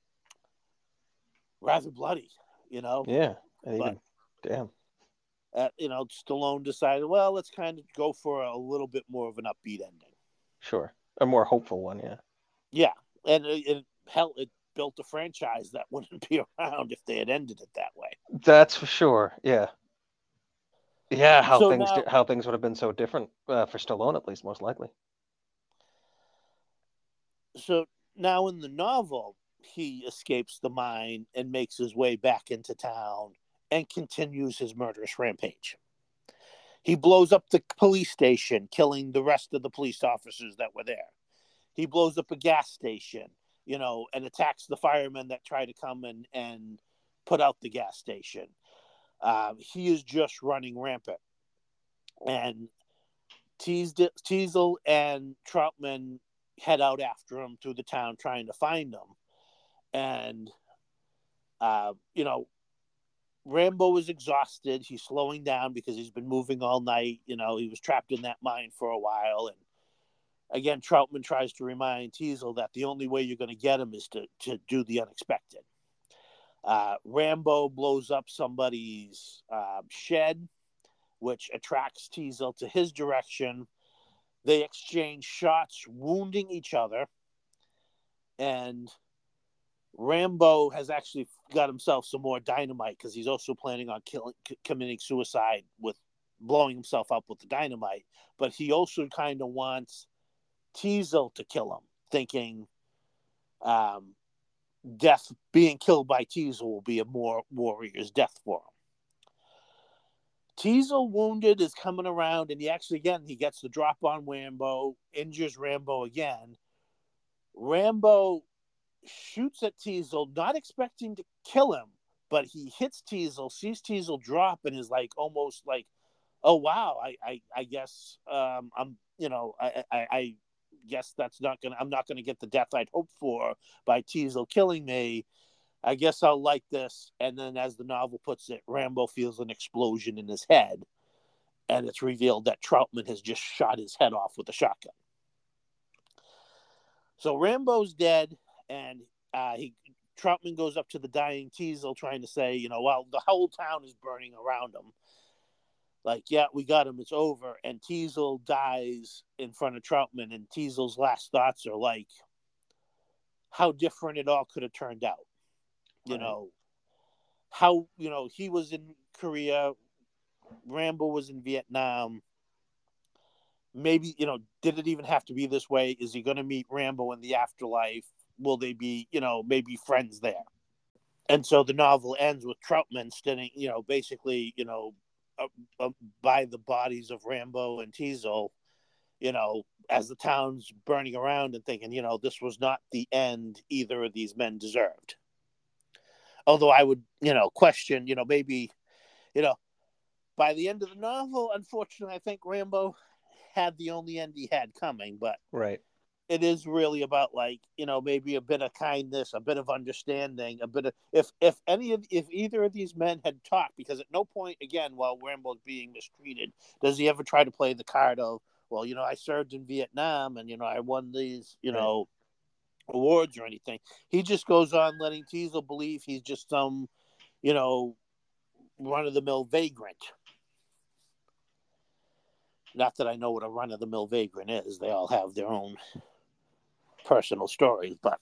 rather bloody, you know. Yeah, and even but, damn. Uh, you know, Stallone decided, well, let's kind of go for a little bit more of an upbeat ending. Sure, a more hopeful one, yeah. Yeah, and it, it hell, it built a franchise that wouldn't be around if they had ended it that way. That's for sure. Yeah. Yeah, how so things now, how things would have been so different uh, for Stallone, at least, most likely. So now in the novel, he escapes the mine and makes his way back into town and continues his murderous rampage. He blows up the police station, killing the rest of the police officers that were there. he blows up a gas station, you know, and attacks the firemen that try to come and, and put out the gas station. Um, he is just running rampant. And Teasle and Troutman head out after him through the town trying to find him. And, uh, you know, Rambo is exhausted. He's slowing down because he's been moving all night. You know, he was trapped in that mine for a while. And again, Troutman tries to remind Teasle that the only way you're going to get him is to, to do the unexpected. Uh, Rambo blows up somebody's uh, shed, which attracts Teasle to his direction. They exchange shots, wounding each other. And Rambo has actually got himself some more dynamite because he's also planning on killing, c- committing suicide with blowing himself up with the dynamite. But he also kind of wants Teasle to kill him, thinking um, death, being killed by Teasle will be a more warrior's death for him. Teasle, wounded, is coming around, and he actually, again, he gets the drop on Rambo, injures Rambo again. Rambo shoots at Teasle, not expecting to kill him, but he hits Teasle, sees Teasle drop, and is like almost like, "Oh wow, I I, I guess um, I'm you know I, I I guess that's not gonna I'm not gonna get the death I'd hoped for by Teasle killing me. I guess I'll like this." And then, as the novel puts it, Rambo feels an explosion in his head, and it's revealed that Troutman has just shot his head off with a shotgun. So Rambo's dead, and uh, he Troutman goes up to the dying Teasle, trying to say, you know, well, the whole town is burning around him. Like, yeah, we got him. It's over. And Teasle dies in front of Troutman, and Teasle's last thoughts are like, how different it all could have turned out. You right. know, how, you know, he was in Korea, Rambo was in Vietnam. Maybe, you know, did it even have to be this way? Is he going to meet Rambo in the afterlife? Will they be, you know, maybe friends there? And so the novel ends with Troutman standing, you know, basically, you know, uh, uh, by the bodies of Rambo and Teasle, you know, as the town's burning around and thinking, you know, this was not the end either of these men deserved. Although I would, you know, question, you know, maybe, you know, by the end of the novel, unfortunately, I think Rambo had the only end he had coming, but right. It is really about, like, you know, maybe a bit of kindness, a bit of understanding, a bit of, if if any of if either of these men had talked, because at no point, again, while Rambo's being mistreated, does he ever try to play the card of, well, you know, I served in Vietnam and, you know, I won these, you right. know, awards or anything. He just goes on letting Teasle believe he's just some, you know, run-of-the-mill vagrant. Not that I know what a run-of-the-mill vagrant is. They all have their own personal stories, but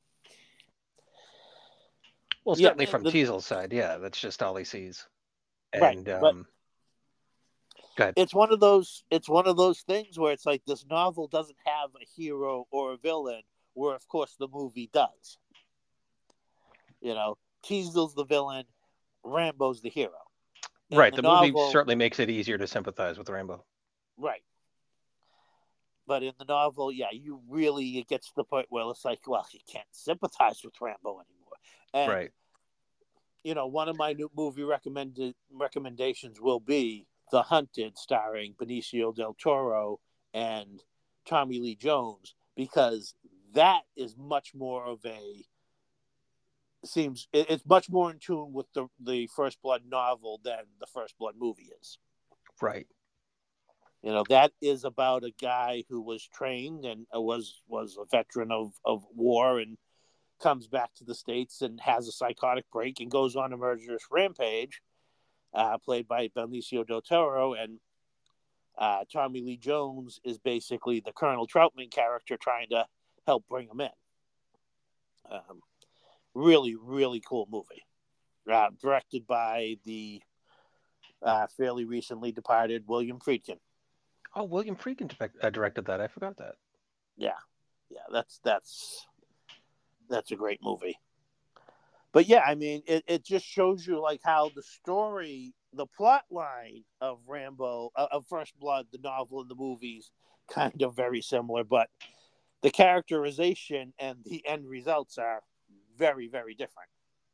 well, certainly yeah, from the, Teasle's side, yeah, that's just all he sees. And right, um, but go ahead. It's one of those. It's one of those things where it's like this novel doesn't have a hero or a villain, where of course the movie does. You know, Teasle's the villain, Rambo's the hero. In right, the, the novel, movie certainly makes it easier to sympathize with Rambo. Right. But in the novel, yeah, you really, it gets to the point where it's like, well, you can't sympathize with Rambo anymore. And, right. you know, one of my new movie recommended recommendations will be The Hunted, starring Benicio del Toro and Tommy Lee Jones, because that is much more of a, seems, it's much more in tune with the, the First Blood novel than the First Blood movie is. Right. You know, that is about a guy who was trained and was was a veteran of, of war and comes back to the States and has a psychotic break and goes on a murderous rampage, uh, played by Benicio del Toro. And uh, Tommy Lee Jones is basically the Colonel Troutman character trying to help bring him in. Um, really, really cool movie. Uh, directed by the uh, fairly recently departed William Friedkin. Oh, William Friedkin uh, directed that. I forgot that. Yeah, yeah, that's that's that's a great movie. But yeah, I mean, it, it just shows you like how the story, the plot line of Rambo, uh, of First Blood, the novel and the movies, kind of very similar. But the characterization and the end results are very, very different.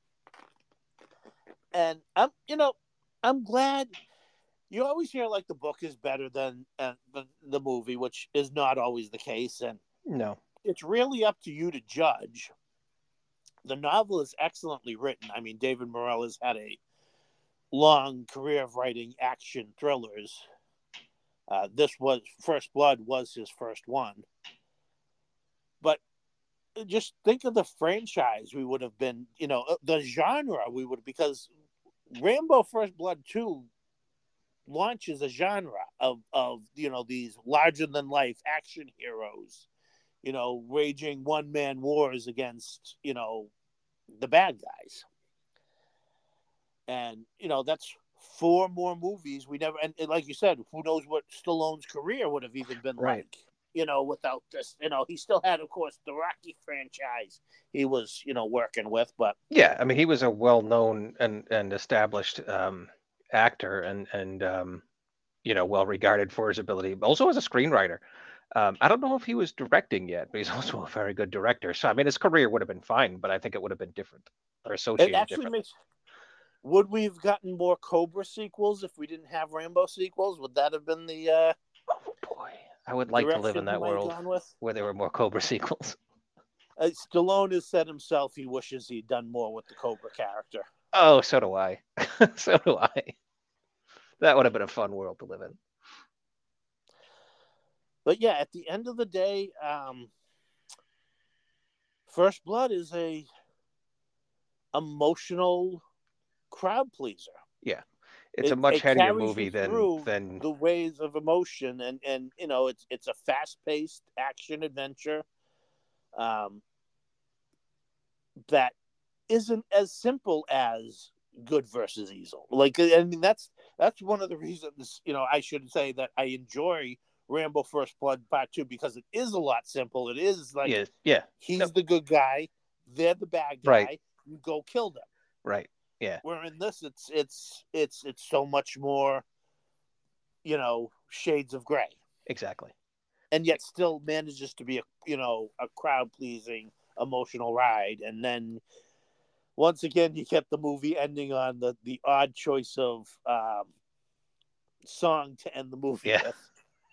And I'm, you know, I'm glad. You always hear like the book is better than uh, the, the movie, which is not always the case, and No. it's really up to you to judge. The novel is excellently written. I mean, David Morrell has had a long career of writing action thrillers. Uh, this was First Blood was his first one, but just think of the franchise we would have been, you know, the genre we would, because Rambo First Blood two launches a genre of, of, you know, these larger than life action heroes, you know, waging one man wars against, you know, the bad guys. And, you know, that's four more movies we never, and, and like you said, who knows what Stallone's career would have even been Right. like, you know, without this. You know, he still had, of course, the Rocky franchise he was, you know, working with, but Yeah, I mean, he was a well-known and and established um, actor, and and um, you know, well regarded for his ability, also as a screenwriter. Um, I don't know if he was directing yet, but he's also a very good director. So I mean, his career would have been fine, but I think it would have been different or it associated actually differently. makes. Would we have gotten more Cobra sequels if we didn't have Rambo sequels? Would that have been the uh, Oh boy, I would like to live direction in he that might have world gone with? where there were more Cobra sequels. Uh, Stallone has said himself he wishes he'd done more with the Cobra character. Oh, so do I. So do I. That would have been a fun world to live in. But yeah, at the end of the day, um, First Blood is a emotional crowd pleaser. Yeah, it's a It much it headier carries you movie than through than the waves of emotion, and and you know it's it's a fast paced action adventure. Um, that isn't as simple as good versus evil. Like, I mean, that's that's one of the reasons, you know, I should say that I enjoy Rambo First Blood Part Two, because it is a lot simple. It is like yeah yeah no, he's the good guy, they're the bad right guy. You go kill them. right yeah Where in this, it's it's it's it's so much more, you know, shades of gray, exactly. and yet still manages to be a, you know, a crowd pleasing emotional ride. And then once again, you kept the movie ending on the, the odd choice of um, song to end the movie Yeah. with.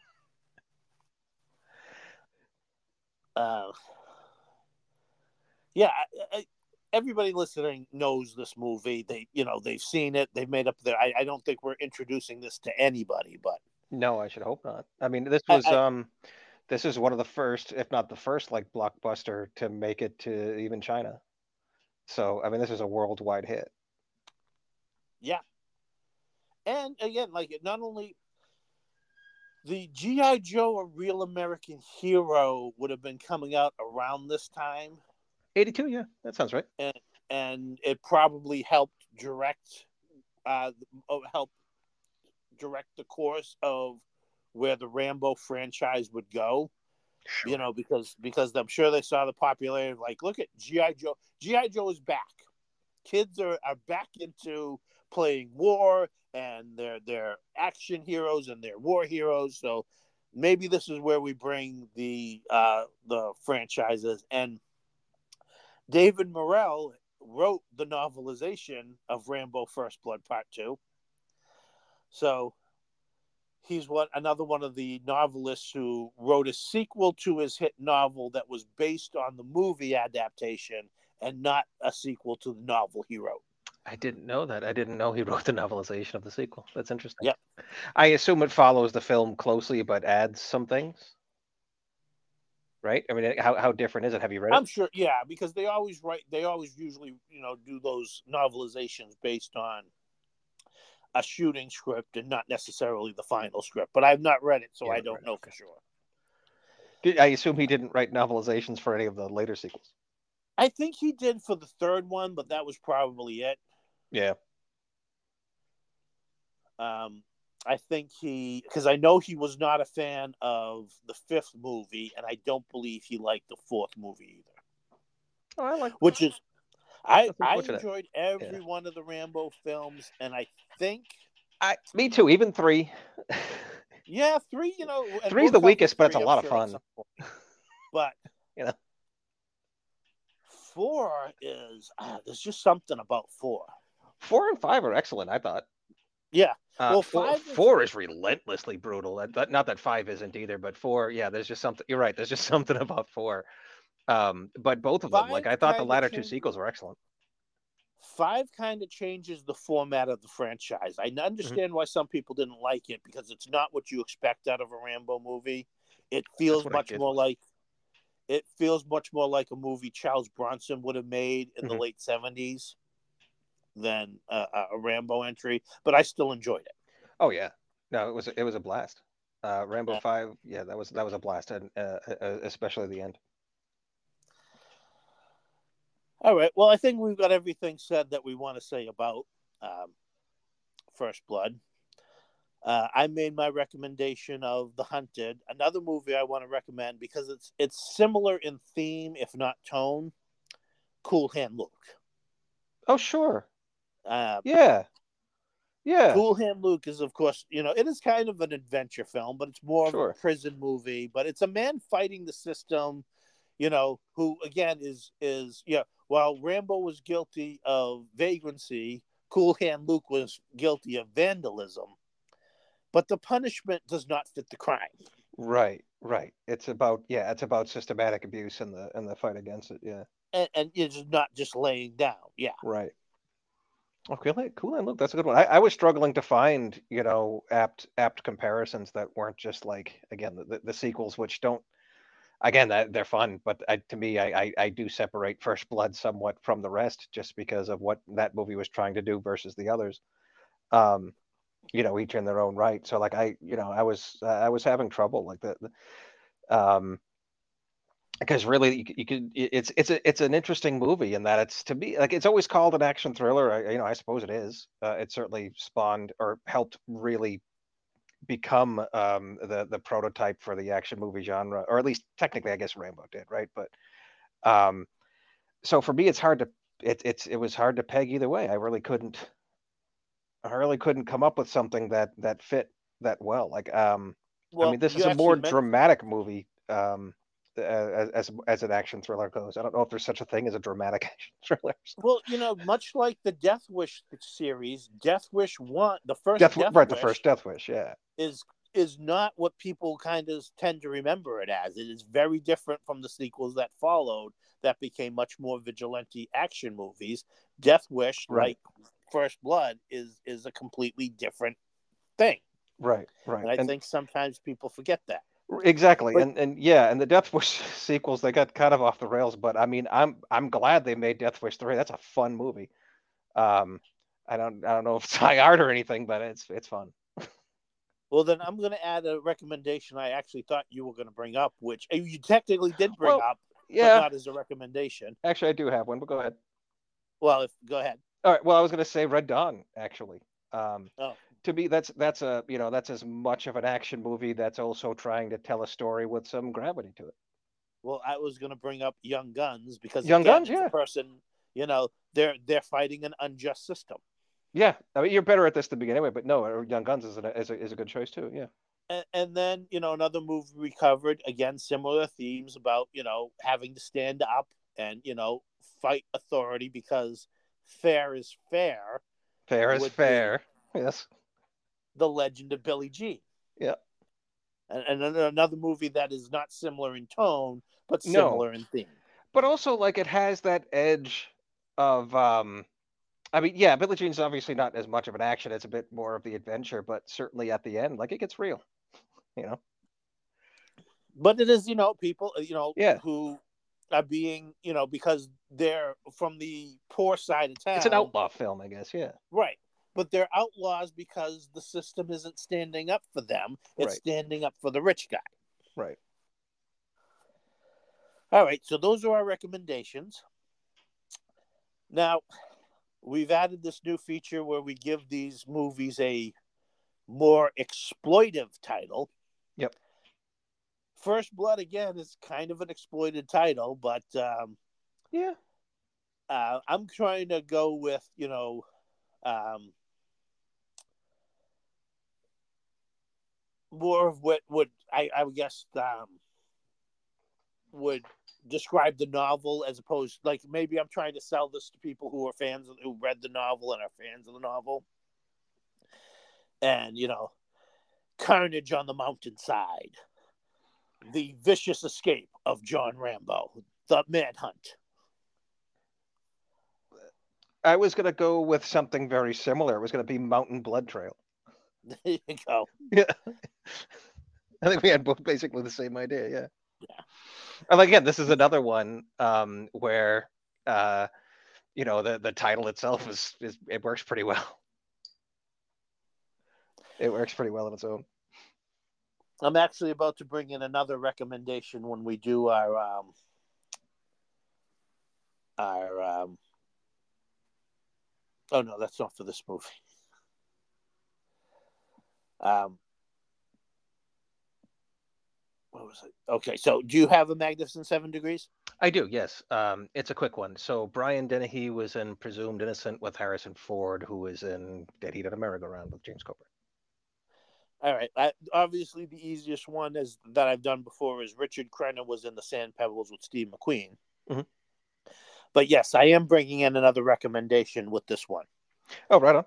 Uh, yeah, I, I, everybody listening knows this movie. They, you know, they've seen it. They've made up their. I, I don't think we're introducing this to anybody, but No, I should hope not. I mean, this I, was I um this is one of the first, if not the first, like blockbuster to make it to even China. So, I mean, this is a worldwide hit. yeah, and again, like it not only the G I. Joe, a Real American Hero, would have been coming out around this time, eighty-two, yeah, that sounds right. and and it probably helped direct, uh, help direct the course of where the Rambo franchise would go. Sure. You know, because because I'm sure they saw the popularity. Like, look at G I. Joe. G I. Joe is back. Kids are, are back into playing war, and they're they're action heroes and they're war heroes. So maybe this is where we bring the uh, the franchises. And David Morrell wrote the novelization of Rambo First Blood Part Two. So he's one another one of the novelists who wrote a sequel to his hit novel that was based on the movie adaptation and not a sequel to the novel he wrote. I didn't know that. I didn't know he wrote the novelization of the sequel. That's interesting. Yep. I assume it follows the film closely, but adds some things, right? I mean, how how different is it? Have you read it? I'm sure, yeah, because they always write, they always usually, you know, do those novelizations based on a shooting script and not necessarily the final script. But I've not read it, so You I haven't don't read it. know Okay. for sure. Did, I assume he didn't write novelizations for any of the later sequels. I think he did for the third one, but that was probably it. Yeah. Um, I think he, because I know he was not a fan of the fifth movie, and I don't believe he liked the fourth movie either. Oh, I like. Which is, I That's I unfortunate. enjoyed every Yeah. one of the Rambo films, and I think, I me too. Even three. yeah, three. You know, and Three's we'll the cover weakest, but it's a three, I'm lot of sure, at fun. some point. But you know, four is ah, there's just something about four. four and five are excellent. I thought. Yeah. Uh, Well, four five is four is relentlessly brutal. That, that- not that five isn't either, but four, yeah, there's just something. You're right. There's just something about four. Um, but both of them, like five I thought, the kind of latter two changes. sequels were excellent. Five kind of changes the format of the franchise. I Hmm. understand why some people didn't like it because it's not what you expect out of a Rambo movie. It That's feels what I much did more like. like it feels much more like a movie Charles Bronson would have made in the Hmm. late seventies than a, a Rambo entry, but I still enjoyed it. Oh yeah, no, it was it was a blast. Uh, Rambo Uh, five, yeah, that was that was a blast, and uh, uh, especially the end. all right. Well, I think we've got everything said that we want to say about um, First Blood. Uh, I made my recommendation of The Hunted, another movie I want to recommend because it's it's similar in theme, if not tone. Cool Hand Luke. Oh sure, Uh, yeah, yeah, cool Hand Luke is, of course, you know, it is kind of an adventure film, but it's more of a sure, prison movie. But it's a man fighting the system, you know, who again is is yeah. While Rambo was guilty of vagrancy, Cool Hand Luke was guilty of vandalism. But the punishment does not fit the crime. right, right. It's about yeah, it's about systematic abuse and the and the fight against it. Yeah, and, and it's not just laying down. Yeah. right. Okay, like, cool. And look, that's a good one. I, I was struggling to find, you know, apt apt comparisons that weren't just like again the, the, the sequels, which don't again that they're fun, but I, to me, I, I I do separate First Blood somewhat from the rest just because of what that movie was trying to do versus the others. Um, you know, each in their own right. So like I, you know, I was uh, I was having trouble like that. Um, because really you, c- you could i- it's it's a it's an interesting movie in that it's to me like it's always called an action thriller. I, you know, I suppose it is. Uh, it certainly spawned or helped really become um, the the prototype for the action movie genre, or at least technically, I guess Rambo did, right? But um, so for me, it's hard to it, it's it was hard to peg either way. I really couldn't I really couldn't come up with something that that fit that well. Like um, I Well, mean, this you is a more actually meant dramatic movie um, as as as an action thriller goes. I don't know if there's such a thing as a dramatic action thriller. well, you know, much like the Death Wish series, Death Wish one, the first Death Death right, the first Wish Death Wish, yeah, is is not what people kind of tend to remember it as. It is very different from the sequels that followed that became much more vigilante action movies. Death Wish, right, like First Blood, is is a completely different thing. right, right, And I and think sometimes people forget that. exactly, But and and yeah, and the Death Wish sequels they got kind of off the rails, but I mean, I'm I'm glad they made Death Wish three. That's a fun movie. Um, I don't I don't know if it's high art or anything, but it's it's fun. well, then I'm going to add a recommendation I actually thought you were going to bring up, which uh, you technically did bring Well, up, but yeah, not as a recommendation. actually, I do have one, but go ahead. Well, if go ahead. All right. Well, I was going to say Red Dawn, actually. Um, Oh, to me, that's that's a you know that's as much of an action movie that's also trying to tell a story with some gravity to it. well, I was going to bring up Young Guns because Young again, Guns, it's a yeah, person. You know, they're they're fighting an unjust system, yeah. I mean, you're better at this than me anyway, but no, uh, Young Guns is a is a, is a good choice too. Yeah, and, and then you know another movie we covered again similar themes about you know having to stand up and you know fight authority because fair is fair fair is would be fair. Yes. The Legend of Billie Jean. Yeah. And, and another movie that is not similar in tone but No, similar in theme. but also like it has that edge of um. I mean, yeah, Billie Jean's obviously not as much of an action; it's a bit more of the adventure. But certainly at the end, like it gets real. You know. But it is, you know, people, you know, Yeah. who are being, you know, because they're from the poor side of It's an town, outlaw film, I guess. Yeah. right? But they're outlaws because the system isn't standing up for them; it's Right. standing up for the rich guy. Right. All right, so those are our recommendations. Now we've added this new feature where we give these movies a more exploitive title. Yep. First Blood again is kind of an exploited title, but um, Yeah. uh, I'm trying to go with you know um, more of what would I, I guess um, would describe the novel as opposed, like maybe I'm trying to sell this to people who are fans of, who read the novel and are fans of the novel. And, you know, carnage on the mountainside, the vicious escape of John Rambo, the manhunt. I was going to go with something very similar. It was going to be Mountain Blood Trail. There you go. Yeah. I think we had both basically the same idea. Yeah. Yeah. And again, this is another one um, where, uh, you know, the, the title itself is, is, it works pretty well. It works pretty well on its own. I'm actually about to bring in another recommendation when we do our, um, our, um, oh no, that's not for this movie. Um, what was it? Okay, so do you have a Magnificent Seven Degrees? I do, yes. Um, it's a quick one. So Brian Dennehy was in Presumed Innocent with Harrison Ford, who was in Dead Heat on a Merry-Go-Round with James Coburn. All right. I, obviously, the easiest one is that I've done before is Richard Crenna was in The Sand Pebbles with Steve McQueen. Mm-hmm. But yes, I am bringing in another recommendation with this one. Oh, right on.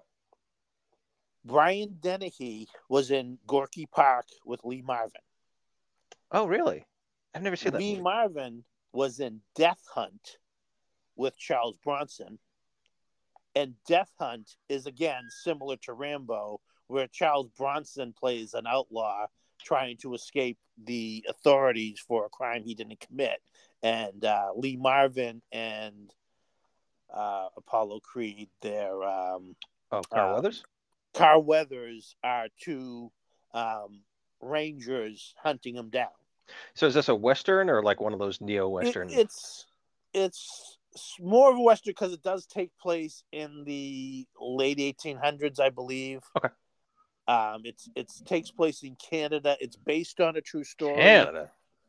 Brian Dennehy was in Gorky Park with Lee Marvin. Oh, really? I've never seen that Lee movie. Marvin was in Death Hunt with Charles Bronson. And Death Hunt is, again, similar to Rambo, where Charles Bronson plays an outlaw trying to escape the authorities for a crime he didn't commit. And uh, Lee Marvin and uh, Apollo Creed, they're... Um, oh, Carl uh, Weathers? Carl Weathers are two um, rangers hunting him down. So is this a Western or like one of those neo-Western? It, it's it's more of a Western because it does take place in the late eighteen hundreds, I believe. Okay. Um, it's it takes place in Canada. It's based on a true story. Canada.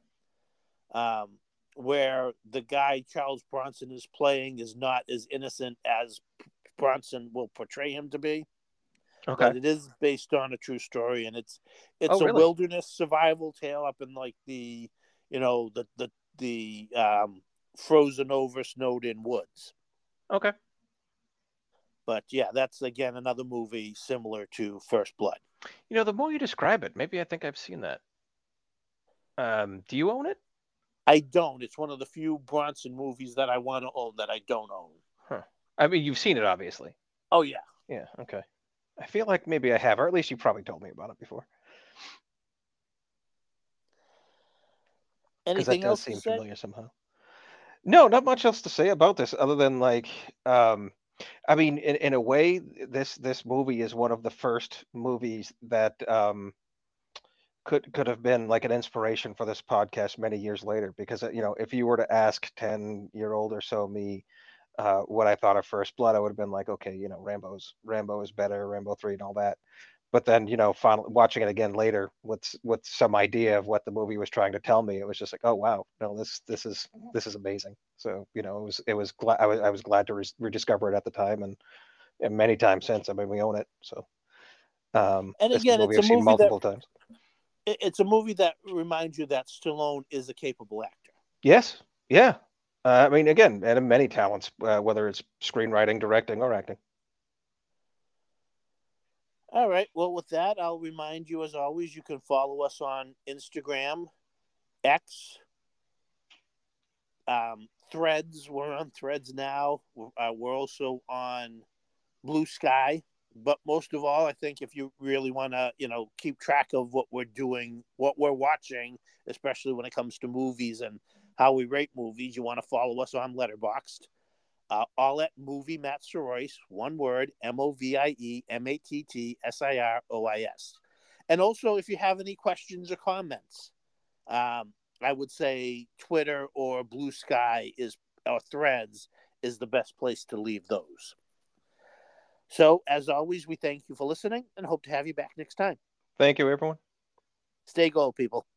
Um, where the guy Charles Bronson is playing is not as innocent as Bronson will portray him to be. Okay. But it is based on a true story, and it's it's Oh, a really? wilderness survival tale up in like the you know the the the um, frozen over, snowed in woods. Okay. But yeah, that's again another movie similar to First Blood. You know, the more you describe it, maybe I think I've seen that. Um, do you own it? I don't. It's one of the few Bronson movies that I want to own that I don't own. Huh. I mean, you've seen it, obviously. Oh yeah. Yeah. Okay. I feel like maybe I have, or at least you probably told me about it before. Anything that does else seem to say? familiar somehow. No, not much else to say about this other than like, um, I mean, in, in a way, this this movie is one of the first movies that um, could could have been like an inspiration for this podcast many years later. Because you know, if you were to ask ten year old or so me uh, what I thought of First Blood, I would have been like, okay, you know, Rambo's Rambo is better, Rambo three and all that. But then, you know, finally watching it again later with with some idea of what the movie was trying to tell me, it was just like, oh wow, no, this this is this is amazing. So you know, it was it was glad I was I was glad to re- rediscover it at the time, and and many times since. I mean, we own it, so um, And it's a again, movie it's I've a seen movie that multiple times. it's a movie that reminds you that Stallone is a capable actor. Yes, yeah. Uh, I mean, again, and many talents, uh, whether it's screenwriting, directing, or acting. All right. Well, with that, I'll remind you, as always, you can follow us on Instagram, X, um, Threads. We're on Threads now. We're, uh, we're also on Blue Sky. But most of all, I think if you really want to, you know, keep track of what we're doing, what we're watching, especially when it comes to movies and how we rate movies, you want to follow us on Letterboxd. Uh, all at Movie Matt Sorois, one word, M O V I E M A T T S I R O I S. And also, if you have any questions or comments, um, I would say Twitter or Blue Sky is or Threads is the best place to leave those. So, as always, we thank you for listening and hope to have you back next time. Thank you, everyone. Stay gold, people.